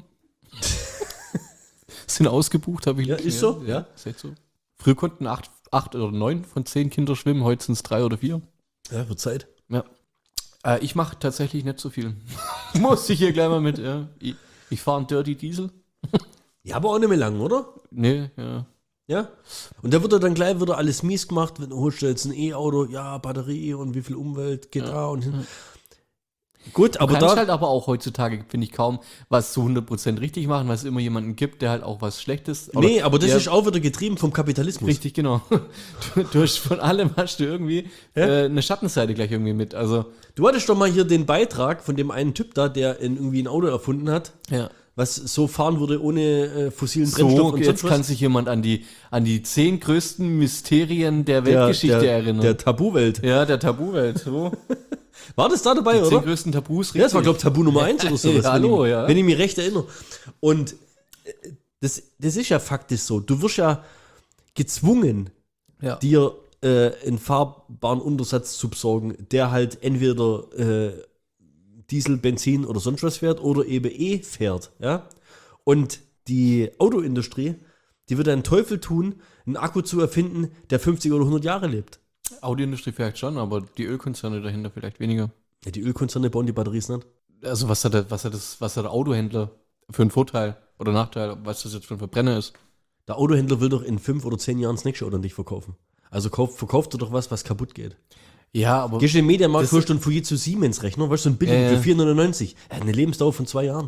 Sind ausgebucht, habe ich Ja, ist so, ja. Ist echt so. Früher konnten acht, acht oder neun von zehn Kinder schwimmen, heute sind es drei oder vier. Ja, wird Zeit. Ja. Äh, ich mache tatsächlich nicht so viel. Muss ich hier gleich mal mit, ja. Ich, ich fahre einen Dirty Diesel. Ja, aber auch nicht mehr lang, oder? Nee, ja. Ja. Und da wird er dann gleich wieder alles mies gemacht, wenn du holst du jetzt ein E-Auto, ja, Batterie und wie viel Umwelt geht da und hin. Gut, aber Du kannst da. halt aber auch heutzutage, finde ich, kaum was zu hundert Prozent richtig machen, weil es immer jemanden gibt, der halt auch was Schlechtes. oder- Nee, aber das der, ist auch wieder getrieben vom Kapitalismus. Richtig, genau. Du, du hast von allem hast du irgendwie äh, eine Schattenseite gleich irgendwie mit. Also, Du hattest doch mal hier den Beitrag von dem einen Typ da, der in irgendwie ein Auto erfunden hat, ja. was so fahren würde ohne äh, fossilen Brennstoff So, und jetzt sonst kann was. sich jemand an die, an die zehn größten Mysterien der Weltgeschichte der, erinnern. Der Tabuwelt. ja, der Tabuwelt. So. War das da dabei, Die zehn oder? größten Tabus, Ja, das war, glaube ich, Tabu Nummer eins oder so. Ja, hallo, wenn ich, ja. Wenn ich mich recht erinnere. Und äh, das, das ist ja faktisch so. Du wirst ja gezwungen, Ja. dir äh, einen fahrbaren Untersatz zu besorgen, der halt entweder äh, Diesel, Benzin oder sonst was fährt oder eben E fährt. Ja? Und die Autoindustrie, die wird einen Teufel tun, einen Akku zu erfinden, der fünfzig oder hundert Jahre lebt. Audioindustrie vielleicht schon, aber die Ölkonzerne dahinter vielleicht weniger. Ja, die Ölkonzerne bauen die Batterien nicht. Also was hat der, was hat das, was hat der Autohändler für einen Vorteil oder Nachteil, was das jetzt für ein Verbrenner ist? Der Autohändler will doch in fünf oder zehn Jahren das nächste Auto an dich verkaufen. Also kauf, verkauft er doch was, was kaputt geht. Ja, aber Gehst du in den Mediamarkt, das- holst du einen Fujitsu Siemens Rechner, weißt du, so ein billigen Ja, ja. für vier neunundneunzig. Er hat eine Lebensdauer von zwei Jahren.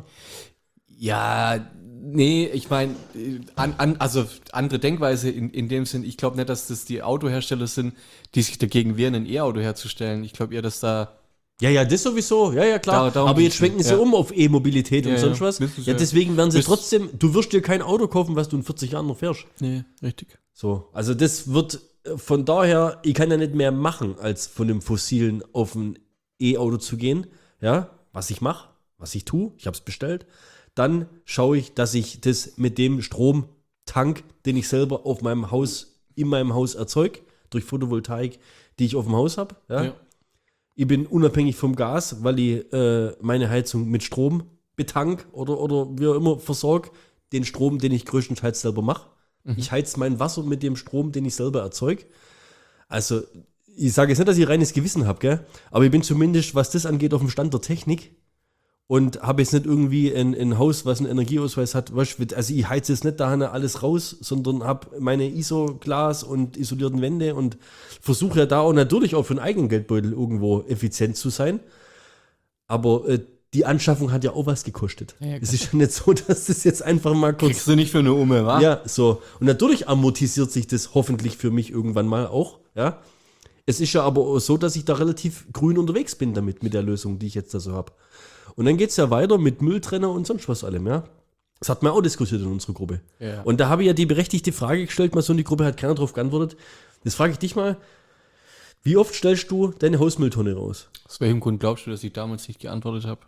ja, nee, ich meine, an, an, also andere Denkweise in, in dem Sinn, ich glaube nicht, dass das die Autohersteller sind, die sich dagegen wehren, ein E-Auto herzustellen. Ich glaube eher, dass da Ja, ja, das sowieso, ja, ja, klar. Da- darum Aber jetzt geht's schwenken nicht, sie ja. um auf E-Mobilität Ja, und ja, sonst was. wissen sie, Ja, ja. deswegen werden sie Bis- trotzdem, du wirst dir kein Auto kaufen, was du in vierzig Jahren noch fährst. nee, richtig. So, also das wird äh, von daher, ich kann ja nicht mehr machen, als von dem fossilen auf ein E-Auto zu gehen. Ja, was ich mache, was ich tue, ich habe es bestellt. Dann schaue ich, dass ich das mit dem Stromtank, den ich selber auf meinem Haus, in meinem Haus erzeuge, durch Photovoltaik, die ich auf dem Haus habe. Ja. Ja. Ich bin unabhängig vom Gas, weil ich äh, meine Heizung mit Strom betank oder, oder wie auch immer versorge. Den Strom, den ich größtenteils selber mache. Ich heiz mein Wasser mit dem Strom, den ich selber erzeuge. Also, ich sage jetzt nicht, dass ich reines Gewissen habe, gell? Aber ich bin zumindest, was das angeht, auf dem Stand der Technik und habe jetzt nicht irgendwie ein, ein Haus, was einen Energieausweis hat. Weißt, du, also, ich heize jetzt nicht da alles raus, sondern habe meine I S O-Glas und isolierten Wände und versuche ja da auch natürlich auch für einen eigenen Geldbeutel irgendwo effizient zu sein. Aber äh, die Anschaffung hat ja auch was gekostet. Ja, es ist ja nicht so, dass das jetzt einfach mal kurz. Kriegst du nicht für eine Umme, wa? Ja, so. Und natürlich amortisiert sich das hoffentlich für mich irgendwann mal auch. Ja. Es ist ja aber auch so, dass ich da relativ grün unterwegs bin damit, mit der Lösung, die ich jetzt da so habe. Und dann geht es ja weiter mit Mülltrenner und sonst was allem, ja. Das hat man auch diskutiert in unserer Gruppe. Ja. Und da habe ich ja die berechtigte Frage gestellt, mal so in die Gruppe, hat keiner drauf geantwortet. Das frage ich dich mal. Wie oft stellst du deine Hausmülltonne raus? Aus welchem Grund glaubst du, dass ich damals nicht geantwortet habe?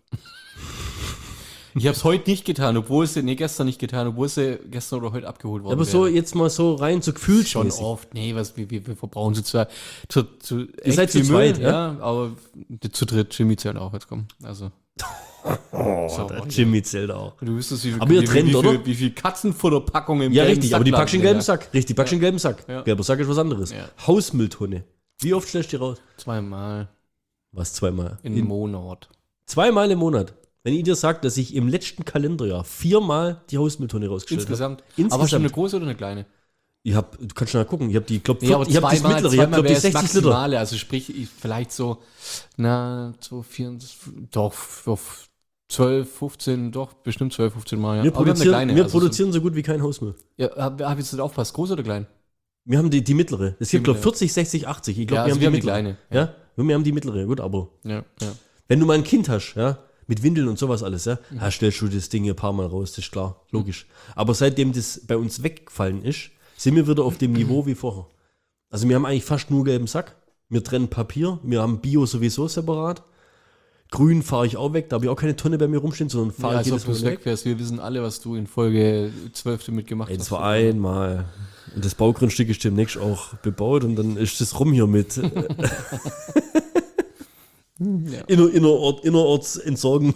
Ich habe es heute nicht getan, obwohl sie, nee, gestern nicht getan, obwohl sie gestern oder heute abgeholt worden Aber so wäre. jetzt mal so rein, so Schon gefühlsmäßig. oft, nee, was, wir, wir, wir verbrauchen zu zweit. Zu, zu, Ihr seid zu viel Müll, zweit, ja? Aber zu dritt, Jimmy zählt auch jetzt kommen. Also. Oh, der Jimmy zählt auch. Du wüsstest, wie viel, Aber ihr wie, trennt, wie, oder? Viel, wie viel Katzenfutterpackungen im Ja, gelben richtig, aber die Sack packst du in landen, gelben Sack. Richtig, die packst du in gelben Sack. Ja. Gelber Sack ist was anderes. Ja. Hausmülltonne. Wie oft stellst du die raus? Zweimal Was, zweimal? im In, Monat. zweimal im Monat. Wenn ich dir sage, dass ich im letzten Kalenderjahr viermal die Hausmülltonne rausgestellt Insgesamt. habe. Insgesamt. Aber schon eine große oder eine kleine? Ich hab, du kannst schon mal gucken. Ich habe die, ich glaube, Nee, aber ich habe das zweimal, mittlere. Ich habe, zweimal glaube die wäre das sechzig Liter. Maximale. Also sprich, ich, vielleicht so, na, so vierundzwanzig, doch, auf zwölf, fünfzehn, doch, bestimmt zwölf, fünfzehn Mal. Ja. Wir Aber wir haben produzieren, eine kleine, wir also produzieren so gut wie kein Hausmüll. So, ja, hab, hab jetzt nicht aufpasst, groß oder klein? Wir haben die, die mittlere. Es gibt, glaube ich, mittlere. vierzig, sechzig, achtzig. Ich glaube, Ja, wir, also haben wir haben die die mittlere. kleine. Ja, wir haben die mittlere. Gut, aber Ja, ja. wenn du mal ein Kind hast, ja, mit Windeln und sowas alles, ja, Mhm. ja stellst du das Ding ein paar Mal raus, das ist klar, logisch. Aber seitdem das bei uns weggefallen ist, sind wir wieder auf dem Niveau wie vorher. Also wir haben eigentlich fast nur gelben Sack. Wir trennen Papier, wir haben Bio sowieso separat. Grün fahre ich auch weg, da habe ich auch keine Tonne bei mir rumstehen, sondern fahre Ja, ich als ob jedes du Mal weg weg. wärst. Wir wissen alle, was du in Folge zwölf damit gemacht Ey, hast. das war einmal. Und das Baugrundstück ist demnächst auch bebaut und dann ist das rum hier mit äh, Ja. inner, innerort, innerorts entsorgen.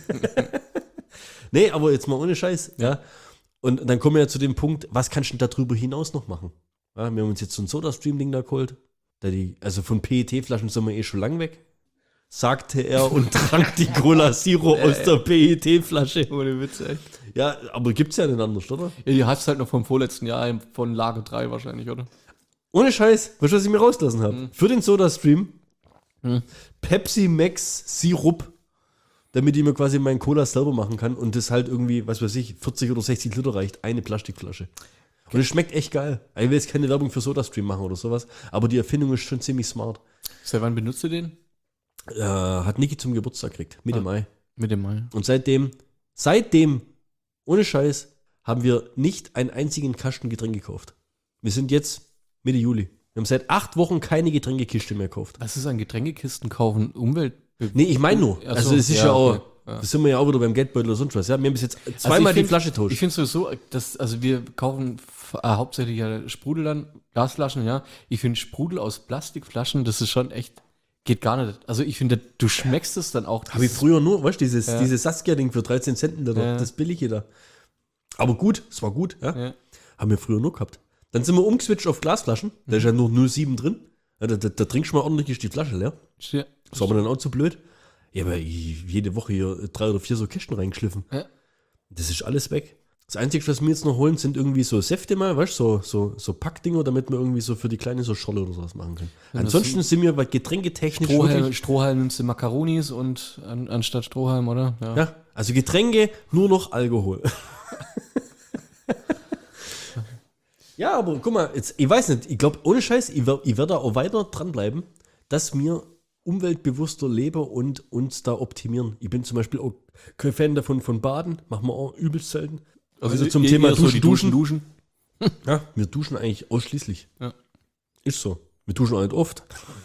Nee, aber jetzt mal ohne Scheiß. Ja. Und dann kommen wir ja zu dem Punkt, was kannst du denn darüber hinaus noch machen? Ja, wir haben uns jetzt so ein Soda-Stream-Ding da geholt. Da die, also von P E T-Flaschen sind wir eh schon lang weg. sagte er und trank die Cola Zero aus der P E T-Flasche. Ohne Witz, echt. Ja, aber gibt's ja nicht anders, oder? Ja, die hast halt noch vom vorletzten Jahr von Lager drei wahrscheinlich, oder? Ohne Scheiß, weißt du, was ich mir rausgelassen habe? Mhm. Für den Soda-Stream Mhm. Pepsi Max Sirup, damit ich mir quasi meinen Cola selber machen kann und das halt irgendwie, was weiß ich, vierzig oder sechzig Liter reicht, eine Plastikflasche. Und es schmeckt echt geil. Ich will jetzt keine Werbung für Soda-Stream machen oder sowas, aber die Erfindung ist schon ziemlich smart. Seit wann benutzt du den? Äh, hat Niki zum Geburtstag gekriegt, Mitte Ah. Mai. Mit dem Mai. Und seitdem, seitdem, ohne Scheiß, haben wir nicht einen einzigen Kasten Getränk gekauft. Wir sind jetzt Mitte Juli. Wir haben seit acht Wochen keine Getränkekiste mehr gekauft. Was ist an Getränkekisten kaufen? Umwelt. Nee, ich meine nur. Ach so, Also es ist ja, auch, okay. Ja. das sind wir ja auch wieder beim Geldbeutel oder sonst was. Ja? Wir haben bis jetzt Also zweimal ich die find- Flasche tauscht. Ich finde sowieso, dass, also wir kaufen f- äh, hauptsächlich ja Sprudel dann, Glasflaschen, ja. Ich finde Sprudel aus Plastikflaschen, das ist schon echt, geht gar nicht. Also ich finde, du schmeckst es dann auch. Habe ich dieses- früher nur, weißt du, dieses, Ja. dieses Saskia-Ding für dreizehn Cent, da, Ja. das billige da. Aber gut, es war gut, ja? Ja. Haben wir früher nur gehabt. Dann sind wir umgeswitcht auf Glasflaschen, da ist ja nur null Komma sieben drin. Ja, da, da, da trinkst du mal ordentlich ist die Flasche leer. Ja. Das war mir dann auch zu blöd. Ja, aber ich, jede Woche hier drei oder vier so Kästen reingeschliffen. Ja. Das ist alles weg. Das Einzige, was wir jetzt noch holen, sind irgendwie so Säfte mal, weißt du, so, so, so Packdinger, damit wir irgendwie so für die Kleine so Scholle oder sowas machen können. Ja, das Ansonsten sind wir bei getränketechnisch Strohhalm, wirklich, Strohhalm nimmst du Makaronis und an, anstatt Strohhalm, oder? Ja. ja, also Getränke, nur noch Alkohol. Ja, aber guck mal, jetzt, ich weiß nicht, ich glaube, ohne Scheiß, ich werde ich werd da auch weiter dranbleiben, dass wir umweltbewusster leben und uns da optimieren. Ich bin zum Beispiel auch kein Fan davon von Baden, machen wir auch übelst selten. Also, zum eher Thema so die Duschen, Duschen. Duschen. Ja, wir duschen eigentlich ausschließlich. Ja. Ist so. Wir duschen auch nicht oft.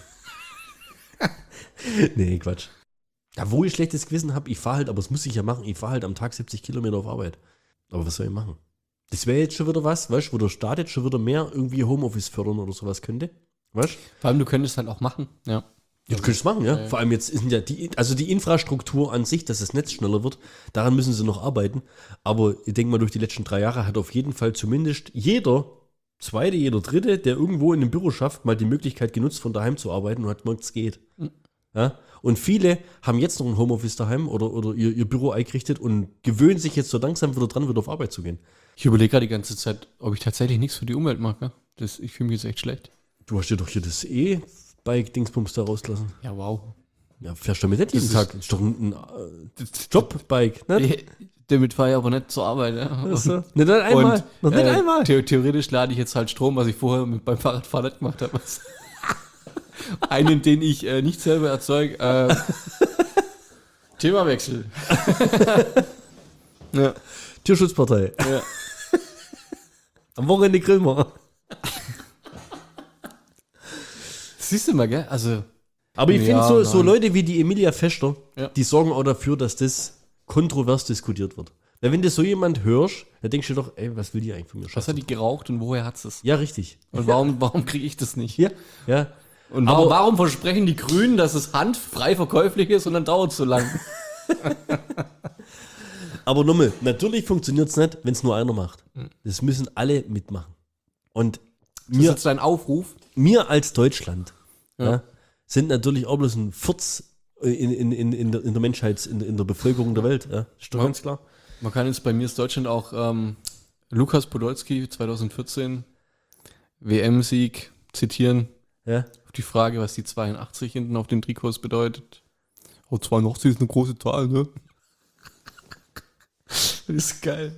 Nee, Quatsch. Ja, wo ich schlechtes Gewissen habe, ich fahre halt, aber das muss ich ja machen, ich fahre halt am Tag siebzig Kilometer auf Arbeit. Aber was soll ich machen? Das wäre jetzt schon wieder was, weißt du, wo der Staat jetzt schon wieder mehr irgendwie Homeoffice fördern oder sowas könnte. Weißt du? Vor allem, du könntest halt auch machen, ja. Ja, du könntest es machen, ja. Ja, ja. Vor allem jetzt sind ja die, also die Infrastruktur an sich, dass das Netz schneller wird, daran müssen sie noch arbeiten. Aber ich denke mal, durch die letzten drei Jahre hat auf jeden Fall zumindest jeder Zweite, jeder Dritte, der irgendwo in einem Büro schafft, mal die Möglichkeit genutzt, von daheim zu arbeiten und hat gemerkt, es geht. Mhm. Ja? Und viele haben jetzt noch ein Homeoffice daheim oder, oder ihr, ihr Büro eingerichtet und gewöhnen sich jetzt so langsam wieder dran, wieder auf Arbeit zu gehen. Ich überlege gerade die ganze Zeit, ob ich tatsächlich nichts für die Umwelt mache. Das, ich fühle mich jetzt echt schlecht. Du hast dir doch hier das E-Bike-Dingsbums da rausgelassen. Ja, wow. Ja, fährst du damit nicht jeden ist- Tag. Das ist doch ein, ein äh, Jobbike, ne? Damit fahre ich aber nicht zur Arbeit. Ja. Also, nicht einmal. Und, noch nicht äh, einmal. The theoretisch lade ich jetzt halt Strom, was ich vorher mit beim Fahrradfahren nicht gemacht habe. Einen, den ich äh, nicht selber erzeuge. Äh, Themawechsel. Ja. Tierschutzpartei. Ja. Am Wochenende grillen wir. Siehst du mal, gell? Also, Aber ich Ja, finde so, so nein. Leute wie die Emilia Fester, Ja. die sorgen auch dafür, dass das kontrovers diskutiert wird. Weil wenn du so jemand hörst, dann denkst du doch, ey, was will die eigentlich von mir? was hat die geraucht und woher hat es? Ja, richtig. Und warum, warum kriege ich das nicht? Ja, ja. Und Aber- warum, warum versprechen die Grünen, dass es handfrei verkäuflich ist und dann dauert es so lang? Aber nochmal, natürlich funktioniert es nicht, wenn es nur einer macht. Das müssen alle mitmachen. Und Das ist mir, jetzt dein Aufruf. mir als Deutschland Ja. ja, sind natürlich auch bloß ein Furz in, in, in, in, der, in der Menschheit, in, in der Bevölkerung der Welt. Ja. Ist doch Ja. ganz klar. Man kann jetzt bei mir ist Deutschland auch ähm, Lukas Podolski zwanzig vierzehn W M-Sieg zitieren. Ja. Auf die Frage, was die zweiundachtzig hinten auf den Trikots bedeutet. Oh, zweiundachtzig ist eine große Zahl, ne? Das ist geil.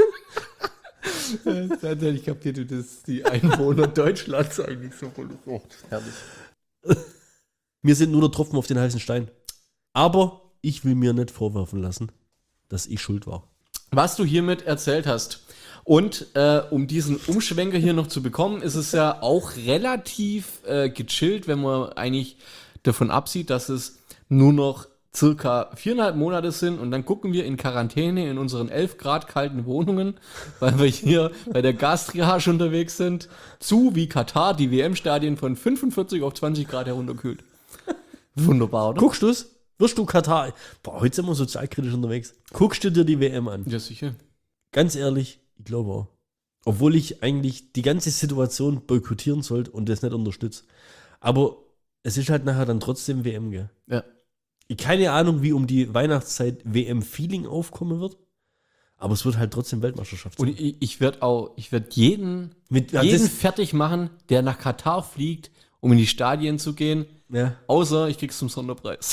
Da hat er nicht kapiert, dass die Einwohner Deutschlands eigentlich so voll. Oh, herrlich. Wir sind nur der Tropfen auf den heißen Stein. Aber ich will mir nicht vorwerfen lassen, dass ich schuld war. Was du hiermit erzählt hast. Und äh, um diesen Umschwenker hier noch zu bekommen, ist es ja auch relativ äh, gechillt, wenn man eigentlich davon absieht, dass es nur noch circa viereinhalb Monate sind und dann gucken wir in Quarantäne in unseren elf Grad kalten Wohnungen, weil wir hier bei der Gastriage unterwegs sind, zu wie Katar die W M-Stadien von fünfundvierzig auf zwanzig Grad herunterkühlt. Wunderbar, oder? Guckst du es? Wirst du Katar? Boah, heute sind wir sozialkritisch unterwegs. Guckst du dir die W M an? Ja, sicher. Ganz ehrlich, ich glaube auch. Obwohl ich eigentlich die ganze Situation boykottieren sollte und das nicht unterstütze. Aber es ist halt nachher dann trotzdem W M, gell? Ja. keine Ahnung, wie um die Weihnachtszeit W M-Feeling aufkommen wird. Aber es wird halt trotzdem Weltmeisterschaft sein. Und ich, ich werde auch, ich werde jeden, Mit- ja, jeden das- fertig machen, der nach Katar fliegt, um in die Stadien zu gehen. Ja. Außer ich krieg's zum Sonderpreis.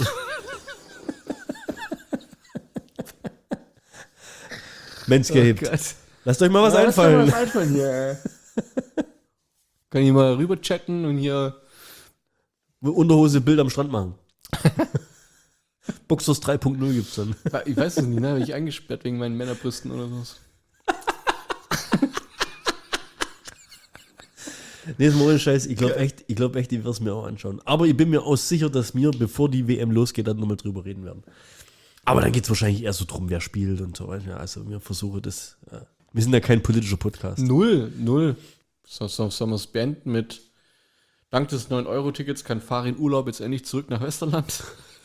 Manscaped. Gott. Lasst euch mal was Ja, lass doch mal einfallen. was einfallen hier. Kann ich mal rüber chatten und hier. Unterhose Bild am Strand machen. Boxers drei Punkt null gibt's dann. Ich weiß es nicht, ne? Habe ich eingesperrt wegen meinen Männerbrüsten oder was? Nee, ist mal ohne Scheiß. Ich glaube echt, ich glaube echt, ich werde es mir auch anschauen. Aber ich bin mir auch sicher, dass wir, bevor die W M losgeht, dann nochmal drüber reden werden. Aber dann geht es wahrscheinlich eher so drum, wer spielt und so weiter. Ja, also wir versuchen das. Ja. Wir sind ja kein politischer Podcast. Null, null. So, so, sollen wir es beenden mit dank des neun Euro Tickets kann Farin Urlaub jetzt endlich zurück nach Westerland?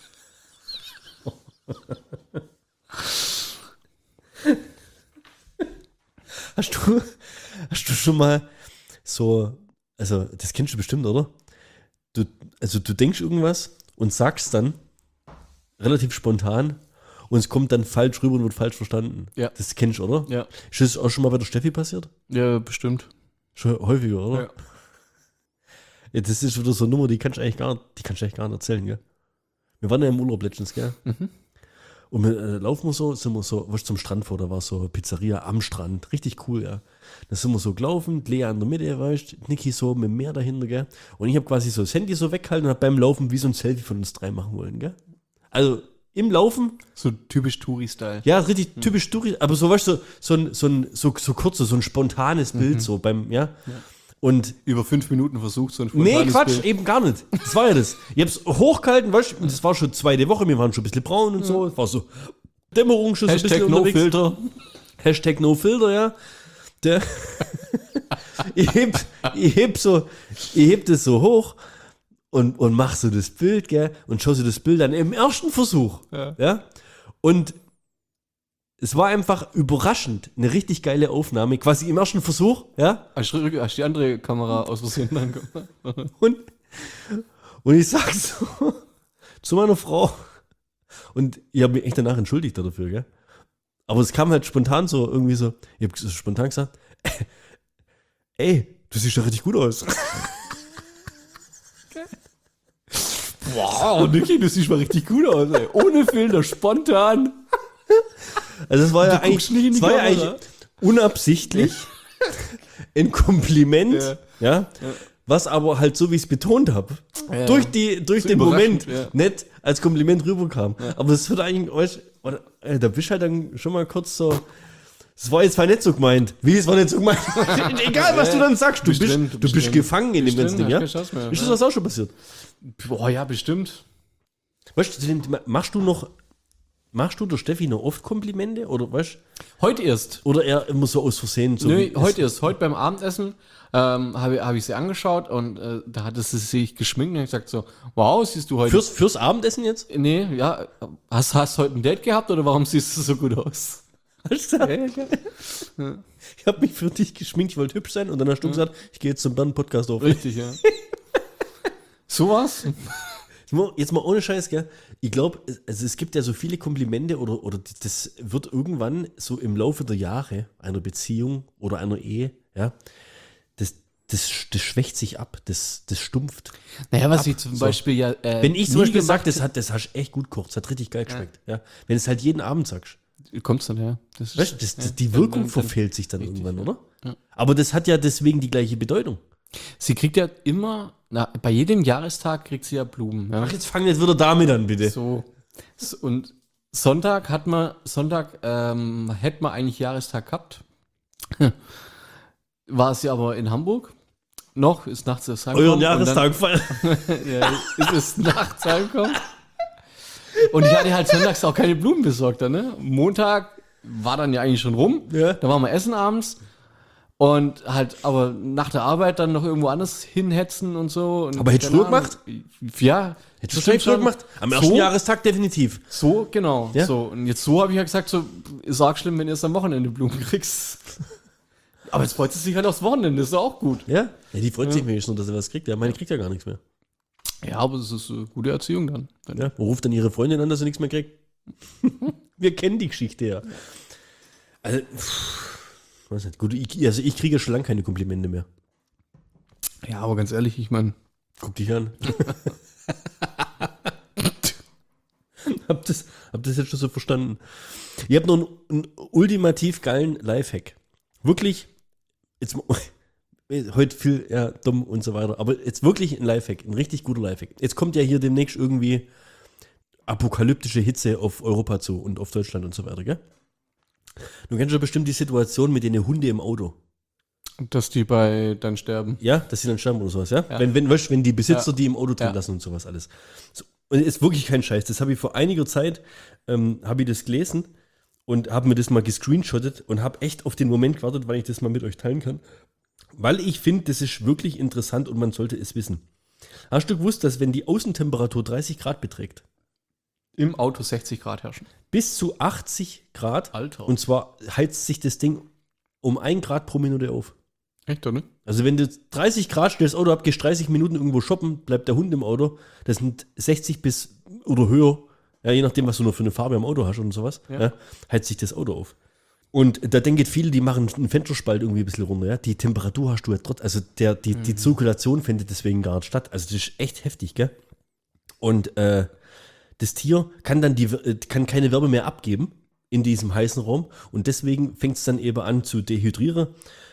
Hast du, hast du schon mal so, also das kennst du bestimmt, oder? Du, also du denkst irgendwas und sagst dann relativ spontan und es kommt dann falsch rüber und wird falsch verstanden. Ja. Das kennst du, oder? Ja. Ist das auch schon mal bei der Steffi passiert? Ja, bestimmt. Schon häufiger, oder? Ja. Ja, das ist wieder so eine Nummer, die kannst du eigentlich gar nicht, die kannst du eigentlich gar nicht erzählen, gell? Wir waren ja im Urlaub letztens, gell? Mhm. Und wir äh, laufen wir so, sind wir so, was zum Strand vor, da war so eine Pizzeria am Strand, richtig cool, ja. Da sind wir so gelaufen, Lea in der Mitte, weißt du, Niki so mit dem Meer dahinter, gell? Und ich habe quasi so das Handy so weggehalten und hab beim Laufen wie so ein Selfie von uns drei machen wollen, gell? Also im Laufen, So typisch Touri-Style. ja, richtig typisch durch, aber so, weißt du, so, so ein, so ein, so, so kurzes, so ein spontanes Bild, so beim, ja. Und Über fünf Minuten versucht, so ein nee, spontanes Quatsch, Bild. eben gar nicht. Das war ja das. Ich hab's hochgehalten, weißt du, und das war schon zweite Woche, wir waren schon ein bisschen braun und so. Es war so Dämmerung schon so ein Hashtag bisschen no unterwegs. filter. Hashtag no filter, ja. Der ich heb, ich heb so, ich heb das so hoch und, und mach so das Bild, gell, und schau so das Bild an im ersten Versuch. Ja. Ja. Und es war einfach überraschend, eine richtig geile Aufnahme, quasi im ersten Versuch, ja. Hast du hast die andere Kamera aus Versehen dann gemacht? Und, und ich sag so zu meiner Frau, und ich habe mich echt danach entschuldigt dafür, gell? Aber es kam halt spontan so, irgendwie so, ich habe spontan gesagt, ey, du siehst doch richtig gut aus. Wow, Niki, du siehst mal richtig gut aus, ey. Ohne Filter, spontan. Also es war ja Du guckst nicht in eigentlich, die es war ja Kamera. eigentlich unabsichtlich ein Kompliment, Ja. ja, was aber halt so, wie ich es betont habe, Ja. durch, die, durch So den Moment überraschend, ja. nicht als Kompliment rüberkam. Aber das wird eigentlich euch, oder, äh, da bist du halt dann schon mal kurz so, das war jetzt zwar nicht so gemeint. Wie, es war nicht so gemeint? Egal, was du dann sagst, du Bist bist, drin, du du bist bist drin. gefangen in dem Bist ganzen drin, Ding, ja? hast keine Chance mehr, Ist das ja. was auch schon passiert? Boah, ja, bestimmt. Weißt du, machst du noch, machst du der Steffi noch oft Komplimente? Oder, weißt Heute erst. oder eher immer so aus Versehen? So Nö, wie- heute erst. Heute beim Abendessen ähm, habe hab ich sie angeschaut und äh, da hatte sie sich geschminkt und hat gesagt so, wow, siehst du heute... Fürs, fürs Abendessen jetzt? Nee, ja, hast hast heute ein Date gehabt oder warum siehst du so gut aus? Hast du gesagt? Ich habe mich für dich geschminkt, ich wollte hübsch sein und dann hast du gesagt, ich gehe jetzt zum Band-Podcast auf. Richtig, ja. Sowas? Jetzt mal- Jetzt mal ohne Scheiß, gell? Ich glaube, also es gibt ja so viele Komplimente oder, oder das wird irgendwann so im Laufe der Jahre einer Beziehung oder einer Ehe, ja, das, das, das schwächt sich ab, das, das stumpft. Naja, was ich zum so. Beispiel ja äh, Wenn ich zum nie Beispiel sage, gemacht das, hat, das hast du echt gut gekocht, das hat richtig geil geschmeckt, ja. Wenn du es halt jeden Abend sagst. Kommt's dann, ja. Das ist- Weißt du, das, das, ja. die Dann- Wirkung dann- verfehlt sich dann richtig, irgendwann, ja. oder? Ja. Aber das hat ja deswegen die gleiche Bedeutung. Sie kriegt ja immer, na, bei jedem Jahrestag kriegt sie ja Blumen. Ja. Ach, jetzt fang jetzt wieder damit an, bitte. So. S- Und Sonntag hat man, Sonntag ähm, hätte man eigentlich Jahrestag gehabt. War sie aber in Hamburg. Noch, ist nachts erst heimgekommen. Euren und dann- Jahrestag feiern. Ja, ist es nachts heimgekommen. Und ich hatte halt sonntags auch keine Blumen besorgt. Dann, ne? Montag war dann ja eigentlich schon rum. Ja. Da waren wir essen abends. Und halt, aber nach der Arbeit dann noch irgendwo anders hinhetzen und so. Und Aber hättest du keine früher Ahnung. Ja. Hättest du das schon stimmt früher gemacht? Am ersten So? Jahrestag definitiv. So, genau. Ja? So. Und jetzt so habe ich ja gesagt, so, ist auch schlimm, wenn du erst am Wochenende Blumen kriegst. Aber jetzt freut sie sich halt aufs Wochenende, ist doch auch gut. Ja? Ja, die freut sich wenigstens nur, dass er was kriegt. Ja, meine kriegt ja gar nichts mehr. Ja, aber es ist äh, gute Erziehung dann. dann. Ja, ruft dann ihre Freundin an, dass sie nichts mehr kriegt. Wir kennen die Geschichte ja. Also, pff, weiß nicht. Gut, ich, also ich kriege ja schon lange keine Komplimente mehr. Ja, aber ganz ehrlich, ich meine, Guck dich an. Hab das, hab das jetzt schon so verstanden. Ihr habt noch einen, einen ultimativ geilen Lifehack. Wirklich, jetzt heute viel, ja, dumm und so weiter, aber jetzt wirklich ein Lifehack, ein richtig guter Lifehack. Jetzt kommt ja hier demnächst irgendwie apokalyptische Hitze auf Europa zu und auf Deutschland und so weiter, gell? Du kennst ja bestimmt die Situation mit den Hunden im Auto. dass die bei dann sterben. Ja, dass sie dann sterben oder sowas, ja? Ja. Wenn, wenn, weißt, du, wenn die Besitzer Ja. die im Auto drin Ja. lassen und sowas alles. So, und ist wirklich kein Scheiß. Das habe ich vor einiger Zeit, ähm, habe ich das gelesen und habe mir das mal gescreenshottet und habe echt auf den Moment gewartet, weil ich das mal mit euch teilen kann. Weil ich finde, das ist wirklich interessant und man sollte es wissen. Hast du gewusst, dass wenn die Außentemperatur dreißig Grad beträgt, Im Auto sechzig Grad herrschen. bis zu achtzig Grad, Alter. und zwar heizt sich das Ding um ein Grad pro Minute auf. Echt, oder? Also wenn du dreißig Grad stellst, Auto ab, gehst dreißig Minuten irgendwo shoppen, bleibt der Hund im Auto. Das sind sechzig bis oder höher, ja, je nachdem, was du noch für eine Farbe am Auto hast und sowas, ja. Ja. heizt sich das Auto auf. Und da denken viele, die machen einen Fensterspalt irgendwie ein bisschen runter. Ja? Die Temperatur hast du ja trotzdem, also der, die, die Zirkulation findet deswegen gar nicht statt. Also das ist echt heftig, gell? Und äh, das Tier kann dann die, kann keine Wärme mehr abgeben in diesem heißen Raum und deswegen fängt es dann eben an zu dehydrieren.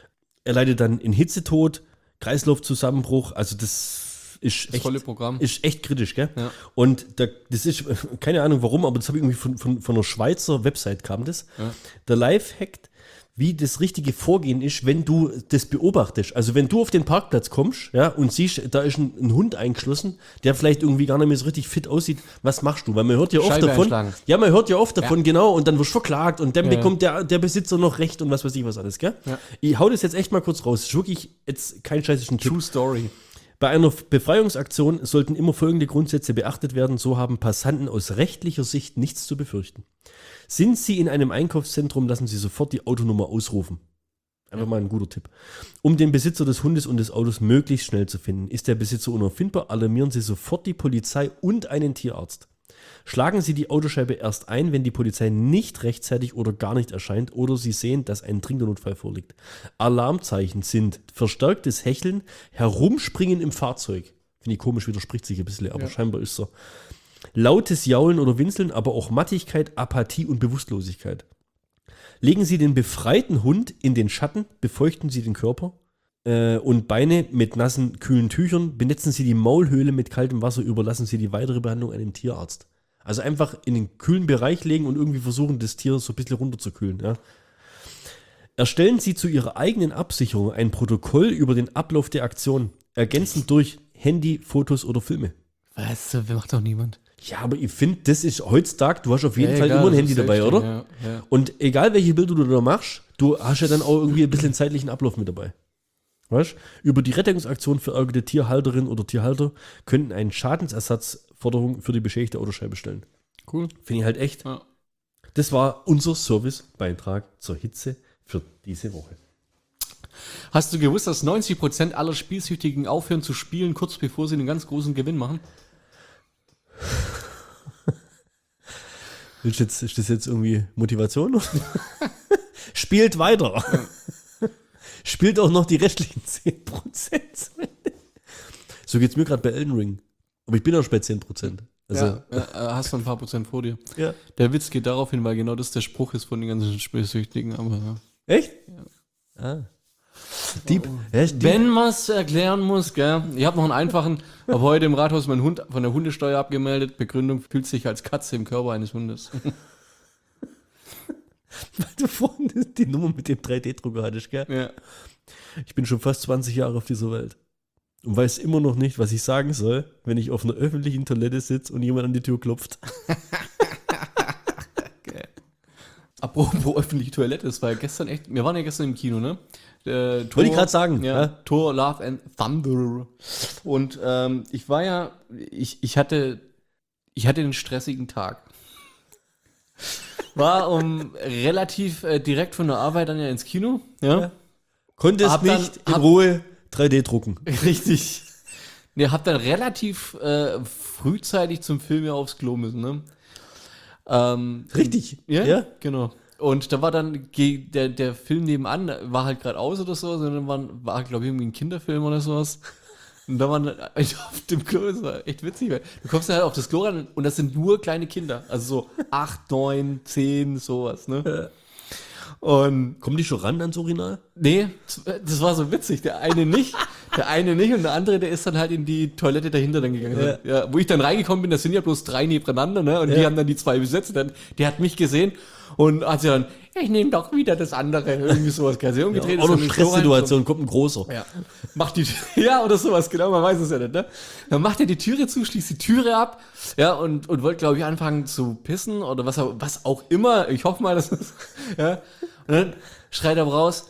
Er leidet dann in Hitzetod, Kreislaufzusammenbruch, also das ist Das echt, volle Programm. ist echt kritisch, gell? Ja. Und da, das ist, keine Ahnung warum, aber das habe ich irgendwie von, von, von einer Schweizer Website kam das. Ja. Der Lifehack, wie das richtige Vorgehen ist, wenn du das beobachtest. Also wenn du auf den Parkplatz kommst, ja, und siehst, da ist ein, ein Hund eingeschlossen, der vielleicht irgendwie gar nicht mehr so richtig fit aussieht, was machst du? Weil man hört ja oft Scheibe davon, einschlagen. ja, man hört ja oft davon, Ja. genau, und dann wirst du verklagt und dann Ja, ja. bekommt der, der Besitzer noch Recht und was weiß ich was alles, gell? Ja. Ich hau das jetzt echt mal kurz raus. Das ist wirklich jetzt kein scheißischen Tipp. True Story. Bei einer Befreiungsaktion sollten immer folgende Grundsätze beachtet werden, so haben Passanten aus rechtlicher Sicht nichts zu befürchten. Sind Sie in einem Einkaufszentrum, lassen Sie sofort die Autonummer ausrufen. Einfach mal ein guter Tipp. Um den Besitzer des Hundes und des Autos möglichst schnell zu finden, ist der Besitzer unauffindbar, alarmieren Sie sofort die Polizei und einen Tierarzt. Schlagen Sie die Autoscheibe erst ein, wenn die Polizei nicht rechtzeitig oder gar nicht erscheint oder Sie sehen, dass ein dringender Notfall vorliegt. Alarmzeichen sind verstärktes Hecheln, Herumspringen im Fahrzeug. Finde ich komisch, widerspricht sich ein bisschen, aber Ja. scheinbar ist so. Lautes Jaulen oder Winseln, aber auch Mattigkeit, Apathie und Bewusstlosigkeit. Legen Sie den befreiten Hund in den Schatten, befeuchten Sie den Körper äh, und Beine mit nassen, kühlen Tüchern, benetzen Sie die Maulhöhle mit kaltem Wasser, überlassen Sie die weitere Behandlung einem Tierarzt. Also einfach in den kühlen Bereich legen und irgendwie versuchen, das Tier so ein bisschen runterzukühlen. Ja. Erstellen Sie zu Ihrer eigenen Absicherung ein Protokoll über den Ablauf der Aktion, ergänzend durch Handy, Fotos oder Filme. Was? Das macht doch niemand. Ja, aber ich finde, das ist heutzutage, du hast auf jeden Ja, Fall egal, immer ein das Handy ist dabei, selbst- oder? Ja, ja. Und egal welche Bilder du da machst, du hast ja dann auch irgendwie ein bisschen zeitlichen Ablauf mit dabei. Weißt? Über die Rettungsaktion verärgerte Tierhalterin oder Tierhalter könnten eine Schadensersatzforderung für die beschädigte Autoscheibe stellen. Cool. Finde ich halt echt. Ja. Das war unser Servicebeitrag zur Hitze für diese Woche. Hast du gewusst, dass neunzig Prozent aller Spielsüchtigen aufhören zu spielen, kurz bevor sie einen ganz großen Gewinn machen? Ist, jetzt, ist das jetzt irgendwie Motivation? Spielt weiter. Spielt auch noch die restlichen zehn Prozent. So geht es mir gerade bei Elden Ring. Aber ich bin auch schon bei zehn Prozent. Also, ja, ja, hast du ein paar Prozent vor dir. ja. Der Witz geht darauf hin, weil genau das der Spruch ist von den ganzen Spielsüchtigen. Aber ja. Echt? Ah. Dieb. Ja, ist Dieb. Wenn man es erklären muss, gell. Ich habe noch einen einfachen, habe heute im Rathaus meinen Hund von der Hundesteuer abgemeldet. Begründung, fühlt sich als Katze im Körper eines Hundes. Weil du vorhin die Nummer mit dem drei D-Drucker hattest, gell? Ja. Ich bin schon fast zwanzig Jahre auf dieser Welt. Und weiß immer noch nicht, was ich sagen soll, wenn ich auf einer öffentlichen Toilette sitze und jemand an die Tür klopft. Apropos öffentliche Toilette, das war ja gestern echt, wir waren ja gestern im Kino, ne? Äh, Thor- Wollte ich gerade sagen, Ja, ja. Thor, Love and Thunder. Und ähm, ich war ja, ich, ich hatte, ich hatte einen stressigen Tag. War um relativ äh, direkt von der Arbeit dann ja ins Kino, ja. Konntest Hab dann- nicht in hab- Ruhe drei D drucken. Richtig. Ne, hab dann relativ äh, frühzeitig zum Film ja aufs Klo müssen, ne? Ähm, Richtig. Ja, Ja? genau. Und da war dann ge- der, der Film nebenan, war halt gerade aus oder so, und dann war, war glaube ich, irgendwie ein Kinderfilm oder sowas. Und da waren dann auf dem Klo, das war echt witzig, weil du kommst dann halt auf das Klo ran und das sind nur kleine Kinder. Also so acht, neun, zehn, sowas, ne? Und Kommen die schon ran ans Urinal? nee, das war so witzig. Der eine nicht, der eine nicht und der andere, der ist dann halt in die Toilette dahinter dann gegangen. Ja. Ja, wo ich dann reingekommen bin, das sind ja bloß drei nebeneinander, ne? Und Ja. die haben dann die zwei besetzt. Dann, der hat mich gesehen und hat sich dann, ich nehme doch wieder das andere. Irgendwie sowas. Kann sich umgedreht. Auch ist noch dann ins Klo rein, Stresssituation, kommt ein großer. so. Ja. Macht die, ja, oder sowas, genau, man weiß es ja nicht, ne? Dann macht er die Türe zu, schließt die Türe ab, ja, und, und wollte, glaube ich, anfangen zu pissen oder was, auch- was auch immer. Ich hoffe mal, dass es, ja. Und dann schreit er raus.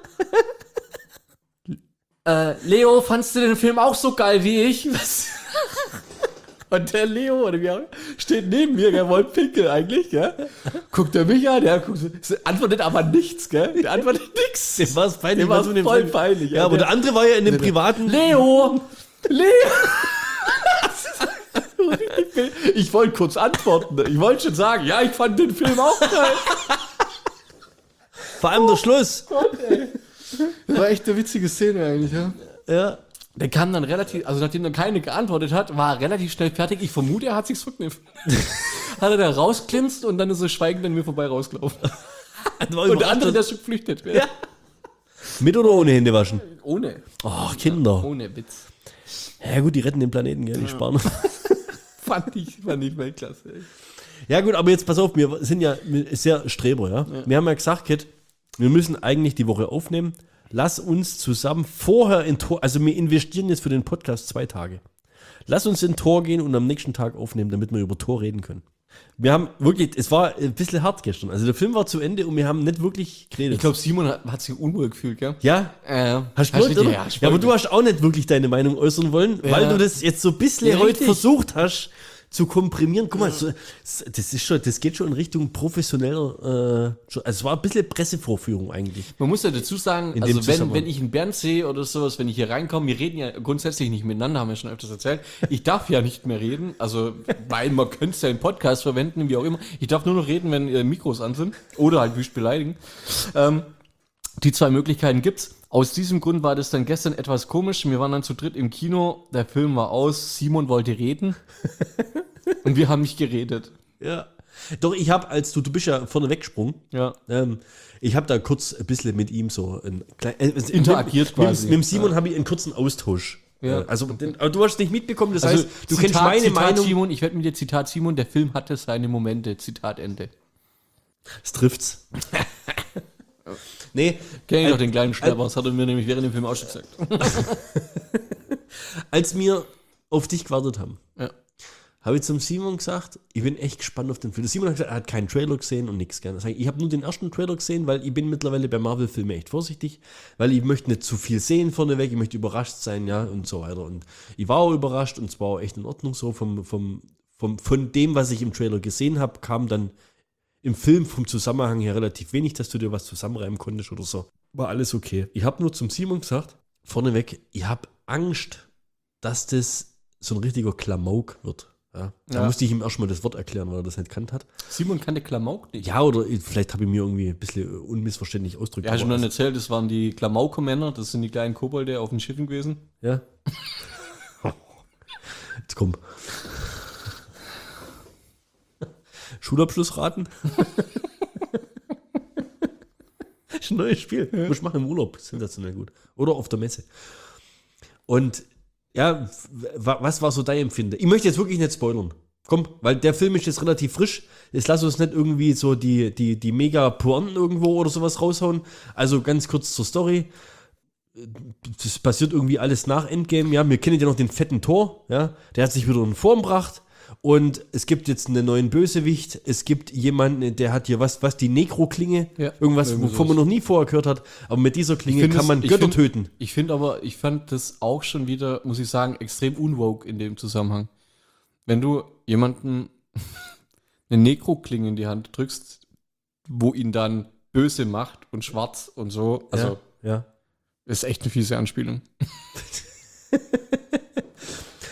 äh, Leo, fandst du den Film auch so geil wie ich? Was? Und der Leo, oder wie auch, steht neben mir, der wollte pinkeln eigentlich, gell? Guckt er mich an, der guckt, antwortet aber nichts, gell? Der antwortet nichts. Dem war es peinlich. Dem war was mit dem voll Film- peinlich. Ja, aber der andere war ja in dem privaten... Leo! Leo! Ich wollte kurz antworten. Ich wollte schon sagen, ja, ich fand den Film auch geil. Vor allem der Schluss. Das war echt eine witzige Szene eigentlich, ja. Ja. Der kam dann relativ, also nachdem dann keine geantwortet hat, war er relativ schnell fertig. Ich vermute, er hat sich's verkniffen. Hat er da rausglinst und dann ist er schweigend an mir vorbei rausgelaufen. Und der andere, der ist schon geflüchtet. Ja. Mit oder ohne Hände waschen? Ohne. Ach, Kinder. Ohne Witz. Ja gut, die retten den Planeten, gell, die sparen. Fand ich, fand ich Weltklasse. Ey. Ja gut, aber jetzt pass auf, wir sind ja sehr Streber, ja. Wir haben ja gesagt, Kit, wir müssen eigentlich die Woche aufnehmen. Lass uns zusammen vorher in Tor, also wir investieren jetzt für den Podcast zwei Tage. Lass uns in Tor gehen und am nächsten Tag aufnehmen, damit wir über Tor reden können. Wir haben wirklich, es war ein bisschen hart gestern. Also der Film war zu Ende und wir haben nicht wirklich geredet. Ich glaube, Simon hat, hat sich unwohl gefühlt, gell? ja, Äh, hast du gewollt, oder? Ja, Ja, aber du hast auch nicht wirklich deine Meinung äußern wollen, weil Ja. du das jetzt so ein bisschen Ja, heute richtig. versucht hast zu komprimieren. Guck mal, so, das ist schon, das geht schon in Richtung professioneller, äh, schon- also es war ein bisschen Pressevorführung eigentlich. Man muss ja dazu sagen, In dem also wenn, Zusammenhang. wenn ich einen Bernd sehe oder sowas, wenn ich hier reinkomme, wir reden ja grundsätzlich nicht miteinander, haben wir schon öfters erzählt. Ich darf ja nicht mehr reden, also weil man könnte es ja im Podcast verwenden, wie auch immer. Ich darf nur noch reden, wenn äh, Mikros an sind oder halt wüst beleidigen. Ähm, die zwei Möglichkeiten gibt's. Aus diesem Grund war das dann gestern etwas komisch. Wir waren dann zu dritt im Kino, der Film war aus, Simon wollte reden und wir haben nicht geredet. Ja. Doch, ich habe, als du, du bist ja vorne weggesprungen, Ja. ähm, ich habe da kurz ein bisschen mit ihm so ein klein, äh, Interagiert mit, quasi. Mit, mit dem Simon habe ich einen kurzen Austausch. Ja. Äh, Also, den, aber du hast es nicht mitbekommen, das Also, heißt, du kennst meine Zitat Meinung. Simon, ich werde mit dir Zitat Simon, der Film hatte seine Momente, Zitat Ende. Es trifft's. Nee, Kenn ich Al- doch den kleinen Schnapper, das hat er mir nämlich während dem Film auch schon gesagt. als wir auf dich gewartet haben, Ja. habe ich zum Simon gesagt, ich bin echt gespannt auf den Film. Der Simon hat gesagt, er hat keinen Trailer gesehen und nichts gerne. Ich habe nur den ersten Trailer gesehen, weil ich bin mittlerweile bei Marvel-Filmen echt vorsichtig, weil ich möchte nicht zu viel sehen vorneweg, ich möchte überrascht sein, ja, und so weiter. Und ich war auch überrascht und es war auch echt in Ordnung so. Vom, vom, vom, von dem, was ich im Trailer gesehen habe, kam dann im Film vom Zusammenhang her relativ wenig, dass du dir was zusammenreimen konntest oder so. War alles okay. Ich habe nur zum Simon gesagt, vorneweg, ich habe Angst, dass das so ein richtiger Klamauk wird. Ja, da Ja. musste ich ihm erstmal das Wort erklären, weil er das nicht kannt hat. Simon kannte Klamauk nicht. Ja, oder vielleicht habe ich mir irgendwie ein bisschen unmissverständlich ausgedrückt. Ja, hast du aber mir dann erzählt, das waren die Klamauker-Männer, das sind die kleinen Kobolde auf den Schiffen gewesen. Ja. Jetzt komm. Schulabschlussraten? Das ist ein neues Spiel. Muss ich machen im Urlaub. Sensationell gut. Oder auf der Messe. Und ja, wa- was war so dein Empfinden? Ich möchte jetzt wirklich nicht spoilern. Komm, weil der Film ist jetzt relativ frisch. Jetzt lass uns nicht irgendwie so die, die, die mega Pointen irgendwo oder sowas raushauen. Also ganz kurz zur Story. Das passiert irgendwie alles nach Endgame. Ja, wir kennen ja noch den fetten Thor. Ja, der hat sich wieder in Form gebracht. Und es gibt jetzt einen neuen Bösewicht. Es gibt jemanden, der hat hier was, was die Nekro-Klinge. Ja, Irgendwas, irgendwie wovon man sowas. noch nie vorher gehört hat. Aber mit dieser Klinge find kann es- man ich Götter find- töten. Ich finde aber, ich fand das auch schon wieder, muss ich sagen, extrem unwoke in dem Zusammenhang. Wenn du jemanden eine Nekro-Klinge in die Hand drückst, wo ihn dann böse macht und schwarz und so, also ja, ja. ist echt eine fiese Anspielung.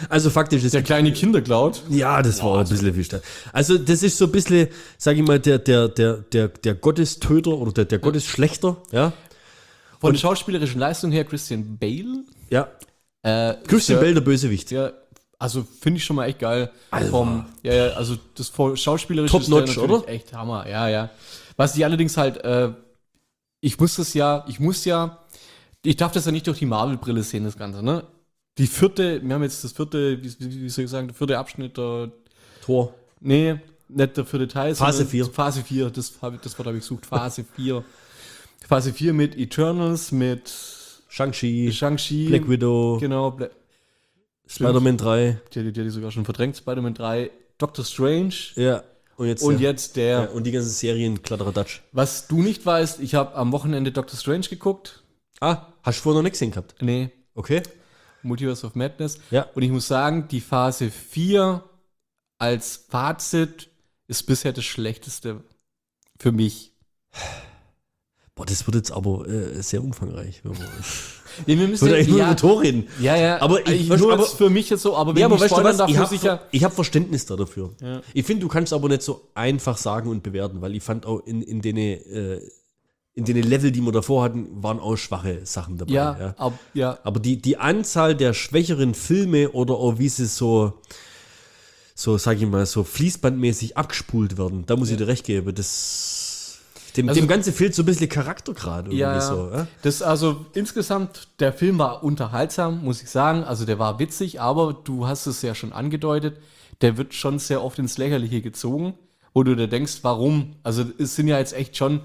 Also faktisch ist Der kleine Kindercloud. ja, das war auch ein bisschen viel Stadt. Also das ist so ein bisschen, sag ich mal, der, der, der, der, der Gottestöter oder der, der Gottesschlechter, ja. Von der schauspielerischen Leistung her Christian Bale. Ja. Äh, Christian ist Bale, der Bösewicht. Ja, also finde ich schon mal echt geil. Alter. Vom, ja, ja, also das schauspielerische Top ist der notch, natürlich oder? echt Hammer, ja, ja. Was die allerdings halt, äh, ich muss das ja, ich muss ja, ich darf das ja nicht durch die Marvel-Brille sehen, das Ganze, ne? Die vierte, wir haben jetzt das vierte, wie, wie wie soll ich sagen, der vierte Abschnitt der, Tor. nee, nicht der vierte Teil. Phase sondern vier. Phase vier, das, hab ich- das Wort habe ich gesucht, Phase vier. Phase vier mit Eternals, mit Shang-Chi, Shang-Chi. Black Widow, Genau, Bla Spider-Man drei. die, die, die, die sogar schon verdrängt, Spider-Man drei, Doctor Strange Ja. Und jetzt, und ja. jetzt der, Ja, und die ganzen Serien, Kladderadatsch. was du nicht weißt, ich habe am Wochenende Doctor Strange geguckt. Ah, hast du vorher noch nicht gesehen gehabt? Nee, Okay. Multiverse of Madness. Ja. Und ich muss sagen, die Phase vier als Fazit ist bisher das Schlechteste für mich. Boah, das wird jetzt aber äh, sehr umfangreich. Wenn wir- Nee, wir Ich müssen würde eigentlich nur ja, über Tor reden. ja, ja, Aber ich- ich, weißt du, nur aber- jetzt für mich jetzt so, aber wenn Ja, aber ich weißt du spoilern was? darf, Ich muss habe ich ja. ich hab Verständnis da dafür. Ja. Ich finde, du kannst aber nicht so einfach sagen und bewerten, weil ich fand auch in, in den äh, in den Level, die wir davor hatten, waren auch schwache Sachen dabei. Ja, Ja. ab, ja. Aber die, die Anzahl der schwächeren Filme oder auch wie sie so, so sag ich mal, so fließbandmäßig abgespult werden, da muss ich dir recht geben. Das, dem, Also- dem Ganze fehlt so ein bisschen Charaktergrad irgendwie Ja, so. Ja? das also insgesamt, der Film war unterhaltsam, muss ich sagen. Also der war witzig, aber du hast es ja schon angedeutet, der wird schon sehr oft ins Lächerliche gezogen, wo du dir denkst, warum? Also es sind ja jetzt echt schon,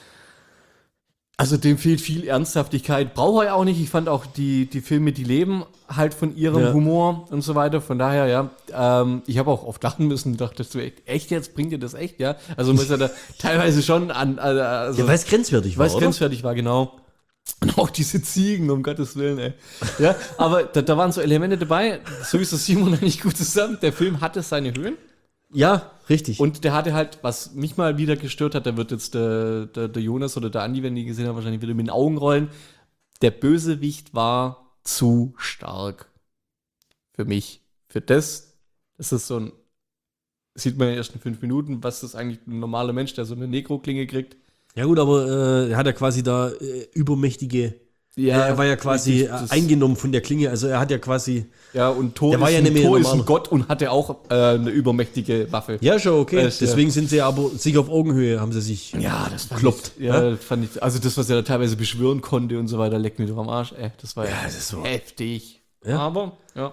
also dem fehlt viel Ernsthaftigkeit. Braucht er auch nicht. Ich fand auch die, die Filme, die leben halt von ihrem Ja. Humor und so weiter. Von daher, ja, ähm, ich habe auch oft lachen müssen und dachtest du, echt, echt jetzt? Bringt ihr das echt? Ja, also muss er da teilweise schon an, also, Ja, weil es grenzwertig war, weil es oder? grenzwertig war, genau. Und auch diese Ziegen, um Gottes Willen, ey. Ja, aber da, da waren so Elemente dabei, so ist das Simon eigentlich gut zusammen. Der Film hatte seine Höhen Ja, richtig. und der hatte halt, was mich mal wieder gestört hat, da wird jetzt der, der, der Jonas oder der Andi, wenn die gesehen haben, wahrscheinlich wieder mit den Augen rollen. Der Bösewicht war zu stark. Für mich. Für das, das ist so ein, sieht man in den ersten fünf Minuten, was das eigentlich ein normaler Mensch, der so eine Nekro-Klinge kriegt. Ja gut, aber äh, er hat ja quasi da äh, übermächtige, Ja, er war ja quasi richtig, äh, das- eingenommen von der Klinge, also er hat ja quasi, Ja, und Thor, Der ist, war ja ein, nicht mehr Thor ist normal. ein Gott und hatte auch äh, eine übermächtige Waffe. ja schon, okay, Das, ja. deswegen sind sie aber sich auf Augenhöhe, haben sie sich, Ja, das fand Kloppt, ich, ja, fand ich, also das, was er da teilweise beschwören konnte und so weiter, leckt mir doch am Arsch, ey, das war ja, das ist so. heftig. Ja. Aber, ja.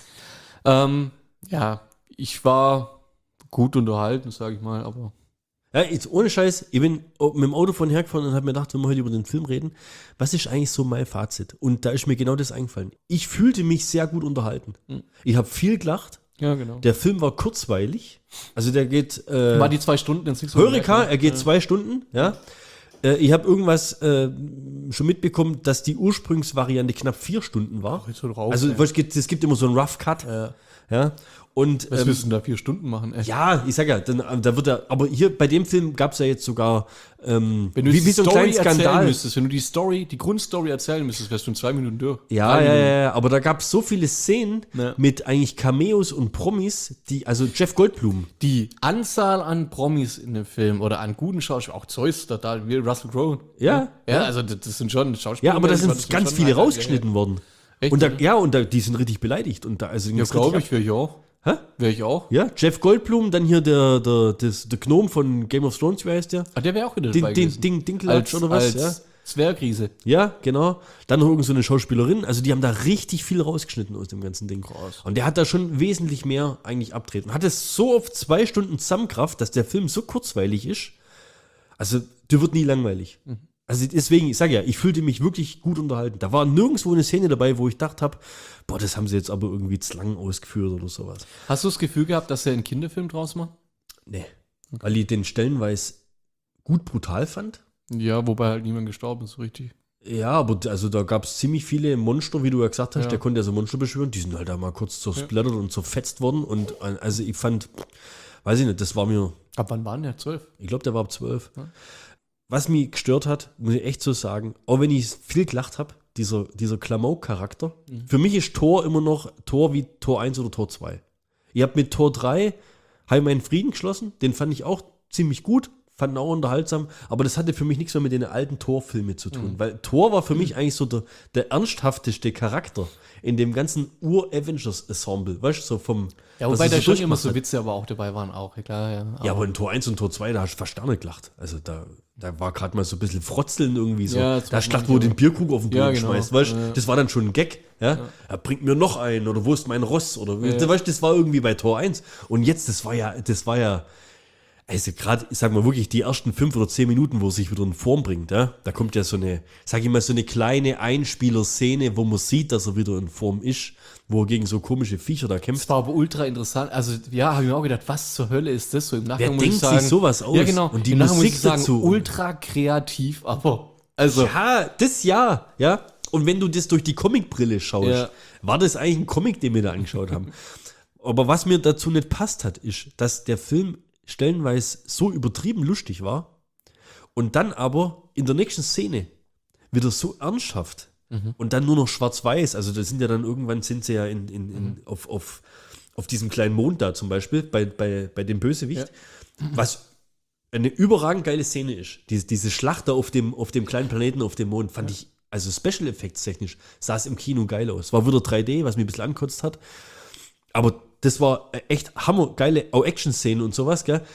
Ähm, ja, ich war gut unterhalten, sage ich mal, aber ja, jetzt ohne Scheiß, ich bin mit dem Auto von hergefahren und habe mir gedacht, wenn wir heute über den Film reden, was ist eigentlich so mein Fazit? Und da ist mir genau das eingefallen. Ich fühlte mich sehr gut unterhalten. Ich habe viel gelacht, ja, genau. der Film war kurzweilig, also der geht, äh, war die zwei Stunden in Six Heureka, er geht zwei Stunden, ja. Äh, Ich habe irgendwas äh, schon mitbekommen, dass die Ursprungsvariante knapp vier Stunden war. jetzt so drauf, Also ey. weißt du, es gibt- es gibt immer so einen Rough Cut. Ja. Ja. Und Was ähm, willst du denn da vier Stunden machen, ey? ja, ich sag ja, dann, äh, da wird er, aber hier bei dem Film gab es ja jetzt sogar ähm, Wenn du wie, die wie so einen Story kleinen erzählen Skandal. müsstest, wenn du die Story, die Grundstory erzählen müsstest, wärst du in zwei Minuten durch. Ja, Drei ja, Minuten. ja, ja, aber da gab es so viele Szenen Ja. mit eigentlich Cameos und Promis, die, also Jeff Goldblum. Die Anzahl an Promis in dem Film oder an guten Schauspielern, auch Zeus, da, da wie Russell Crowe. Ja, Ja, also das, das sind schon Schauspieler. Ja, aber da das sind ganz schon viele Highlights, rausgeschnitten worden. Echt, Und da, ja? ja, und da, die sind richtig beleidigt. Und da, also Ja, ging's glaube richtig ich, wäre ich auch. Hä? Wäre ich auch. Ja, Jeff Goldblum, dann hier der, der, das, der Gnome von Game of Thrones, wie heißt der? Ah, der wäre auch wieder Den, dabei den, gewesen. Ding, Dinklage als, oder was? als Zwergriese. Ja. ja, genau. Dann noch irgend so eine Schauspielerin. Also die haben da richtig viel rausgeschnitten aus dem ganzen Ding. Und der hat da schon wesentlich mehr eigentlich abtreten. Hat es so auf zwei Stunden zusammenkraft, dass der Film so kurzweilig ist. Also der wird nie langweilig. Mhm. Also deswegen, ich sage ja, ich fühlte mich wirklich gut unterhalten. Da war nirgendwo eine Szene dabei, wo ich gedacht habe, boah, das haben sie jetzt aber irgendwie zu lang ausgeführt oder sowas. Hast du das Gefühl gehabt, dass er einen Kinderfilm draus macht? Nee. Weil ich den stellenweise gut brutal fand. Ja, wobei halt niemand gestorben ist, so richtig. Ja, aber d- also da gab es ziemlich viele Monster, wie du ja gesagt hast, Ja. der konnte ja so Monster beschwören, die sind halt da mal kurz zersplattert und zerfetzt worden und äh, also ich fand, weiß ich nicht, das war mir, Ab wann waren der? Zwölf? ich glaube, der war ab zwölf. Was mich gestört hat, muss ich echt so sagen, auch wenn ich viel gelacht habe, dieser, dieser Klamauk-Charakter. Mhm. Für mich ist Thor immer noch Thor wie Thor eins oder Thor zwei. Ihr habt mit Thor drei habe ich meinen Frieden geschlossen, den fand ich auch ziemlich gut, fand ihn auch unterhaltsam, aber das hatte für mich nichts mehr mit den alten Thor-Filmen zu tun, mhm. weil Thor war für mhm. mich eigentlich so der, der ernsthafteste Charakter in dem ganzen Ur-Avengers-Ensemble, weißt du, so vom... Ja, wobei da schon immer so Witze aber auch dabei waren, auch, ja klar. Ja, aber, ja, aber in Tor eins und Tor zwei, da hast du fast Sterne gelacht. Also da, da war gerade mal so ein bisschen Frotzeln irgendwie so. Ja, da Schlacht, wo den Bierkrug auf den Boden ja, genau. schmeißt, weißt du, ja. das war dann schon ein Gag. Ja? Ja. Er bringt mir noch einen oder wo ist mein Ross? Oder ja, ja. weißt, das war irgendwie bei Tor eins. Und jetzt, das war ja, das war ja, also gerade, ich sag mal wirklich, die ersten fünf oder zehn Minuten, wo er sich wieder in Form bringt, ja? Da kommt ja so eine, sag ich mal, so eine kleine Einspielerszene, wo man sieht, dass er wieder in Form ist, wo er gegen so komische Viecher da kämpft. Das war aber ultra interessant. Also, ja, habe ich mir auch gedacht, was zur Hölle ist das? So im Nachhinein Wer muss denkt ich sagen, sich sowas aus? Ja, genau. Und die Im Nachhinein Musik muss ich sagen, dazu. Ultra kreativ, aber, also. Ja, das ja, ja. Und wenn du das durch die Comicbrille schaust, ja. war das eigentlich ein Comic, den wir da angeschaut haben. Aber was mir dazu nicht passt hat, ist, dass der Film stellenweise so übertrieben lustig war und dann aber in der nächsten Szene wieder so ernsthaft mhm. und dann nur noch schwarz-weiß, also da sind ja dann irgendwann sind sie ja in, in, in, mhm. auf, auf, auf diesem kleinen Mond da zum Beispiel, bei, bei, bei dem Bösewicht, ja. was eine überragend geile Szene ist. Diese, diese Schlacht da auf dem, auf dem kleinen Planeten auf dem Mond fand ja. ich, also Special Effects technisch, sah es im Kino geil aus. War wieder drei D, was mich ein bisschen angekotzt hat, aber das war echt hammergeile Action-Szenen und sowas, gell?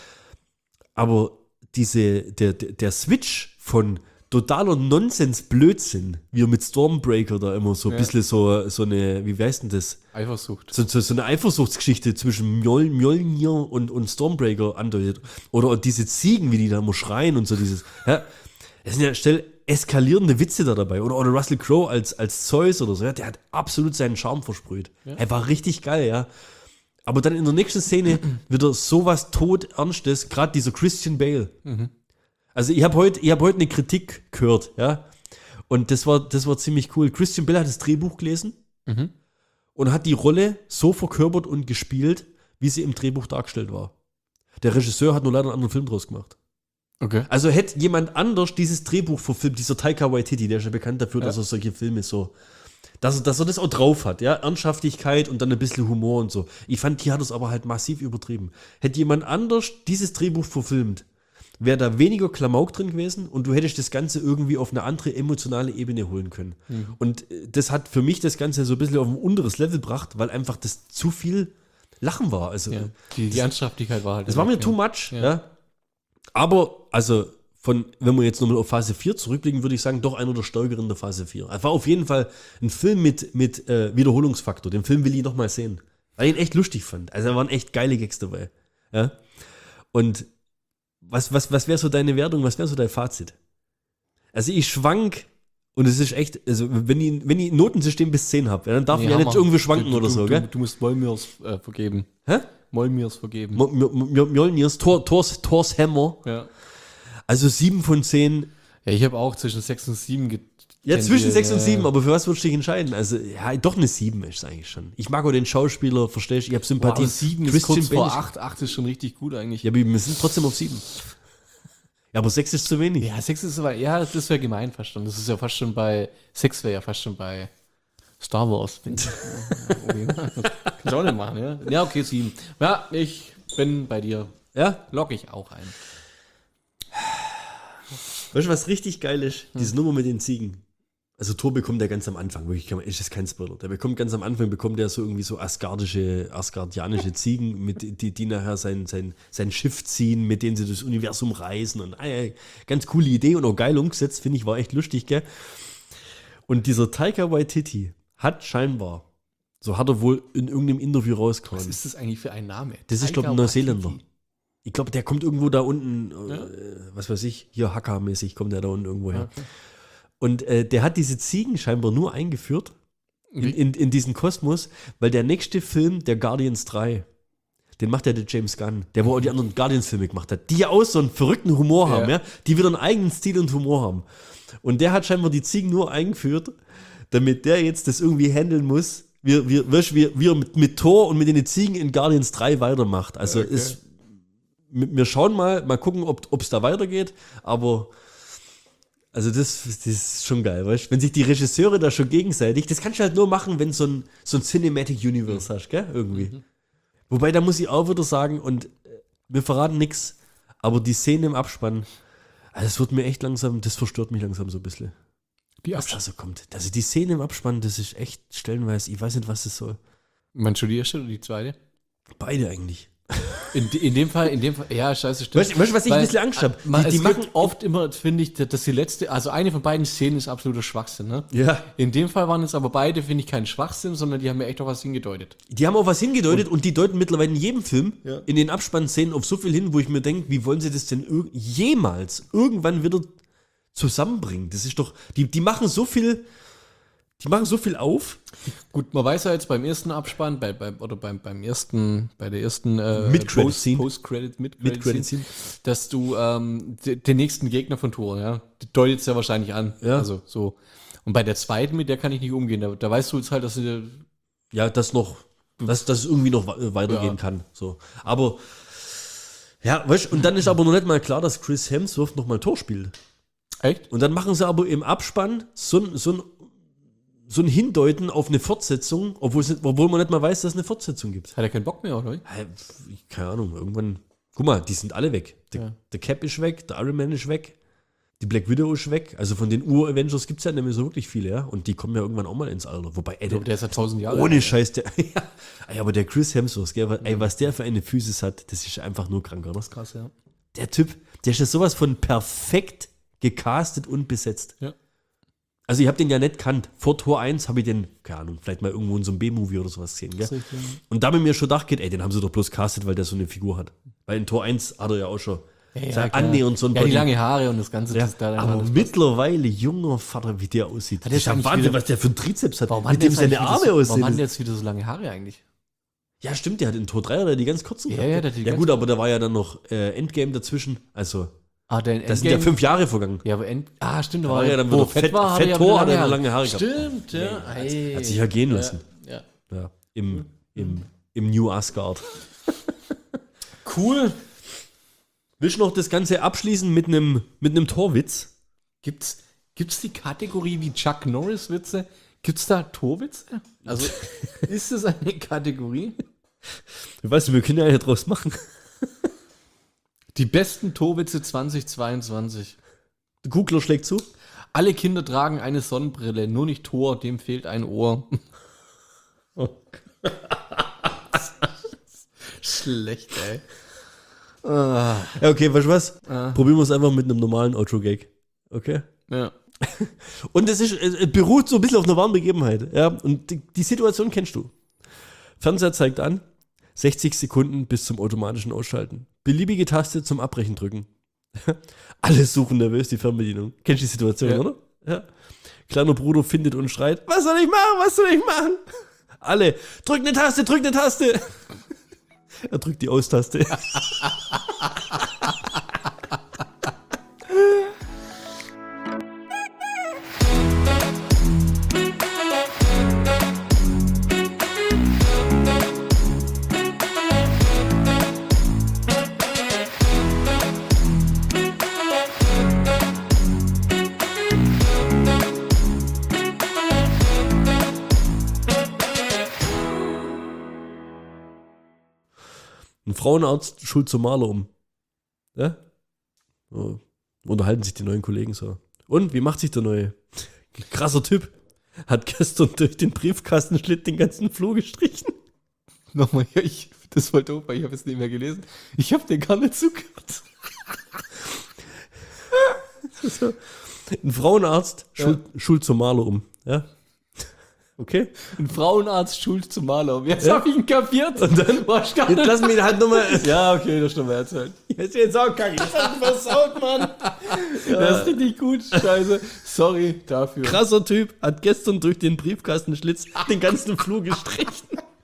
Aber diese, der, der Switch von totaler Nonsens-Blödsinn, wie er mit Stormbreaker da immer so ein ja. bisschen so, so eine, wie heißt denn das? Eifersucht. So, so, so eine Eifersuchtsgeschichte zwischen Mjol, Mjolnir und, und Stormbreaker andeutet. Oder diese Ziegen, wie die da immer schreien und so dieses, ja? Es sind ja schnell eskalierende Witze da dabei. Oder, oder Russell Crowe als, als Zeus oder so, ja? Der hat absolut seinen Charme versprüht. Ja. Er war richtig geil, ja. Aber dann in der nächsten Szene wieder sowas todernstes, gerade dieser Christian Bale. Mhm. Also ich habe heute hab heut eine Kritik gehört, ja. Und das war, das war ziemlich cool. Christian Bale hat das Drehbuch gelesen mhm. und hat die Rolle so verkörpert und gespielt, wie sie im Drehbuch dargestellt war. Der Regisseur hat nur leider einen anderen Film draus gemacht. Okay. Also hätte jemand anders dieses Drehbuch verfilmt, dieser Taika Waititi, der ist ja bekannt dafür, ja. dass er solche Filme so... Dass er, dass er das auch drauf hat, ja, Ernsthaftigkeit und dann ein bisschen Humor und so. Ich fand, hier hat er es aber halt massiv übertrieben. Hätte jemand anders dieses Drehbuch verfilmt, wäre da weniger Klamauk drin gewesen und du hättest das Ganze irgendwie auf eine andere emotionale Ebene holen können. Mhm. Und das hat für mich das Ganze so ein bisschen auf ein unteres Level gebracht, weil einfach das zu viel Lachen war. Also ja, die, die Ernsthaftigkeit war halt. Das war mir too much, ja. ja. Aber, also... Von, wenn wir jetzt nochmal auf Phase vier zurückblicken, würde ich sagen, doch einer der stärkeren der Phase vier. Es war auf jeden Fall ein Film mit, mit äh, Wiederholungsfaktor. Den Film will ich nochmal sehen. Weil ich ihn echt lustig fand. Also da waren echt geile Gags dabei. Ja? Und was, was, was wäre so deine Wertung, was wäre so dein Fazit? Also ich schwank, und es ist echt, also wenn ich, wenn ich ein Notensystem bis zehn habe, dann darf nee, ich ja nicht irgendwie schwanken du, oder du, so, du, gell? Du, du musst Molmirs äh, vergeben. Hä? Molmirs vergeben. Mjolnirs, Thor, Thors, Thors Hammer. Ja. Also sieben von zehn. Ja, ich habe auch zwischen sechs und sieben get- Ja, zwischen sechs und sieben, aber für was würdest du dich entscheiden? Also, ja, doch eine sieben ist es eigentlich schon. Ich mag auch den Schauspieler, verstehst du? Ich habe Sympathie. Boah, sieben ist kurz vor acht, acht ist schon richtig gut eigentlich. Ja, aber wir sind trotzdem auf sieben. Ja, aber sechs ist zu wenig. Ja, sechs ist aber, ja, das wäre gemein fast schon. Das ist ja fast schon bei, sechs wäre ja fast schon bei Star Wars. Kannst du auch nicht machen, ja? Ja, okay, sieben. Ja, ich bin bei dir. Ja? Log ich auch ein. Weißt du, was richtig geil ist? Hm. Diese Nummer mit den Ziegen. Also Thor bekommt der ganz am Anfang, wirklich, ist das kein Spoiler, der bekommt ganz am Anfang, bekommt er so irgendwie so asgardische, asgardianische Ziegen, mit, die, die nachher sein, sein, sein Schiff ziehen, mit denen sie das Universum reisen und äh, ganz coole Idee und auch geil umgesetzt, finde ich, war echt lustig, gell? Und dieser Taika Waititi hat scheinbar, so hat er wohl in irgendeinem Interview rausgehauen. Was ist das eigentlich für ein Name? Das ist, glaube ich, ein Neuseeländer. Ich glaube, der kommt irgendwo da unten, ja. äh, was weiß ich, hier Hacker-mäßig kommt der da unten irgendwo her. Okay. Und äh, der hat diese Ziegen scheinbar nur eingeführt in, in, in diesen Kosmos, weil der nächste Film, der Guardians drei, den macht ja der James Gunn, der wo auch die anderen Guardians-Filme gemacht hat, die ja auch so einen verrückten Humor ja. haben, ja, die wieder einen eigenen Stil und Humor haben. Und der hat scheinbar die Ziegen nur eingeführt, damit der jetzt das irgendwie handeln muss, wie, wie, wie, wie er mit, mit Thor und mit den Ziegen in Guardians drei weitermacht. Also okay. ist, wir schauen mal, mal gucken, ob es da weitergeht, aber Also das, das ist schon geil, weißt du? Wenn sich die Regisseure da schon gegenseitig, das kannst du halt nur machen, wenn so ein, so ein Cinematic Universe hast, gell? Irgendwie. Mhm. Wobei, da muss ich auch wieder sagen, und äh, wir verraten nichts, aber die Szene im Abspann, also es wird mir echt langsam, das verstört mich langsam so ein bisschen. Die was da so kommt. Also die Szene im Abspann, das ist echt stellenweise, ich weiß nicht, was das soll. Meinst du die erste oder die zweite? Beide eigentlich. In, in dem Fall, in dem Fall, ja, scheiße, stimmt. Weißt du, was ich Weil, ein bisschen Angst habe? Man, Die, die es machen gibt oft immer, finde ich, dass die letzte, also eine von beiden Szenen ist absoluter Schwachsinn, ne? Ja. In dem Fall waren es aber beide, finde ich, kein Schwachsinn, sondern die haben mir echt auch was hingedeutet. Die haben auch was hingedeutet und, und die deuten mittlerweile in jedem Film, Ja. in den Abspannszenen auf so viel hin, wo ich mir denke, wie wollen sie das denn ir- jemals irgendwann wieder zusammenbringen? Das ist doch, die, die machen so viel, die machen so viel auf. Gut, man weiß ja jetzt beim ersten Abspann, bei, bei, oder beim, beim ersten, bei der ersten äh, Mid-Credit-Scene. Post-Credit, Mid-Credit-Scene. Mid-Credit-Scene, dass du ähm, de, den nächsten Gegner von Thor, ja, deutet es ja wahrscheinlich an. Ja. Also so. Und bei der zweiten, mit der kann ich nicht umgehen. Da, da weißt du jetzt halt, dass sie. Ja, das noch, dass, dass es irgendwie noch we- weitergehen Ja. kann. So. Aber, ja, weißt du, und dann ist aber noch nicht mal klar, dass Chris Hemsworth nochmal Tor spielt. Echt? Und dann machen sie aber im Abspann so ein, so ein, so ein Hindeuten auf eine Fortsetzung, obwohl, es, nicht- obwohl man nicht mal weiß, dass es eine Fortsetzung gibt. Hat er keinen Bock mehr, oder? Ja, keine Ahnung, irgendwann. Guck mal, die sind alle weg. Der, Ja. der Cap ist weg, der Iron Man ist weg, die Black Widow ist weg. Also von den Ur-Avengers gibt es ja nicht mehr so wirklich viele, ja. Und die kommen ja irgendwann auch mal ins Alter. Wobei, ey, Ich glaube, der ist ja tausend Jahre ohne alt. Scheiß, der. Ja, ey, aber der Chris Hemsworth, gell, was- ey, was der für eine Physis hat, das ist einfach nur krank, oder? Krass, ja. Der Typ, der ist ja sowas von perfekt gecastet und besetzt. Ja. Also ich habe den ja nicht kannt. Vor Tor eins habe ich den, keine Ahnung, vielleicht mal irgendwo in so einem B-Movie oder sowas gesehen. Gell? Das ist richtig, ja. Und da habe ich mir schon gedacht, ey, den haben sie doch bloß castet, weil der so eine Figur hat. Weil in Tor eins hat er ja auch schon Ja, ja, sein klar. annähernd so ein Ja, die Body. lange Haare und das Ganze. Ja, das da dann aber alles mittlerweile, junger Vater, wie der aussieht. Hat Das ist ja jetzt Wahnsinn, wieder- was der für einen Trizeps hat. Warum mit hat dem der seine jetzt Arme wieder so, Warum hat aussehen. der jetzt wieder so lange Haare eigentlich? Ja, stimmt, der hat in Tor drei oder die ganz kurzen Ja, gehabt, ja, gell? der hat die ja ganz- gut, aber da war ja dann noch äh, Endgame dazwischen. Also, Ah, der da sind ja fünf Jahre vergangen. Ja, aber End, ah, stimmt, da war war ja er, dann wo wieder fett, Fett- war, hat er ja Fett-Tor, wieder hat er lange lange Haare gehabt. Stimmt, ja. Hat, Ey. hat sich ja gehen lassen. Ja. Ja, im, im, im New Asgard. Cool. Willst du noch das Ganze abschließen mit einem mit einem Torwitz? Gibt's, gibt's die Kategorie wie Chuck Norris Witze? Gibt's da Torwitze? Also, ist das eine Kategorie? Weißt du, wir können ja hier draus machen. Die besten Torwitze zweitausendzweiundzwanzig. Der Googler schlägt zu. Alle Kinder tragen eine Sonnenbrille, nur nicht Thor, dem fehlt ein Ohr. Schlecht, ey. Ja, okay, weißt du was? Probieren wir es einfach mit einem normalen Outro-Gag. Okay? Ja. Und es ist, es beruht so ein bisschen auf einer wahren Begebenheit. Ja? Und die, die Situation kennst du. Fernseher zeigt an, sechzig Sekunden bis zum automatischen Ausschalten. Beliebige Taste zum Abbrechen drücken. Alle suchen nervös die Fernbedienung. Kennst du die Situation, Ja. oder? Ja. Kleiner Bruder findet und schreit, was soll ich machen, was soll ich machen? Alle, drück eine Taste, drück eine Taste. Er drückt die Aus-Taste. Ein Frauenarzt schult zum Maler um. Ja? So. Unterhalten sich die neuen Kollegen so. Und, wie macht sich der neue? Krasser Typ. Hat gestern durch den Briefkastenschlitt den ganzen Floh gestrichen. Nochmal, ja, ich, das war doof, weil ich habe es nicht mehr gelesen. Ich habe dir gar nicht zugehört. So. Ein Frauenarzt schult, schult zum Maler um. Ja? Okay? Ein Frauenarzt schult zum Maler. Jetzt Ja. habe ich ihn kapiert. Und dann, War ich gar jetzt nicht. lass mich halt nochmal. Ja, okay, das stimmt erzählt. Jetzt jetzt auch kacke. Jetzt hab ich versaut, Mann. Das ist richtig gut. Scheiße. Sorry dafür. Krasser Typ hat gestern durch den Briefkastenschlitz den ganzen Flur gestrichen.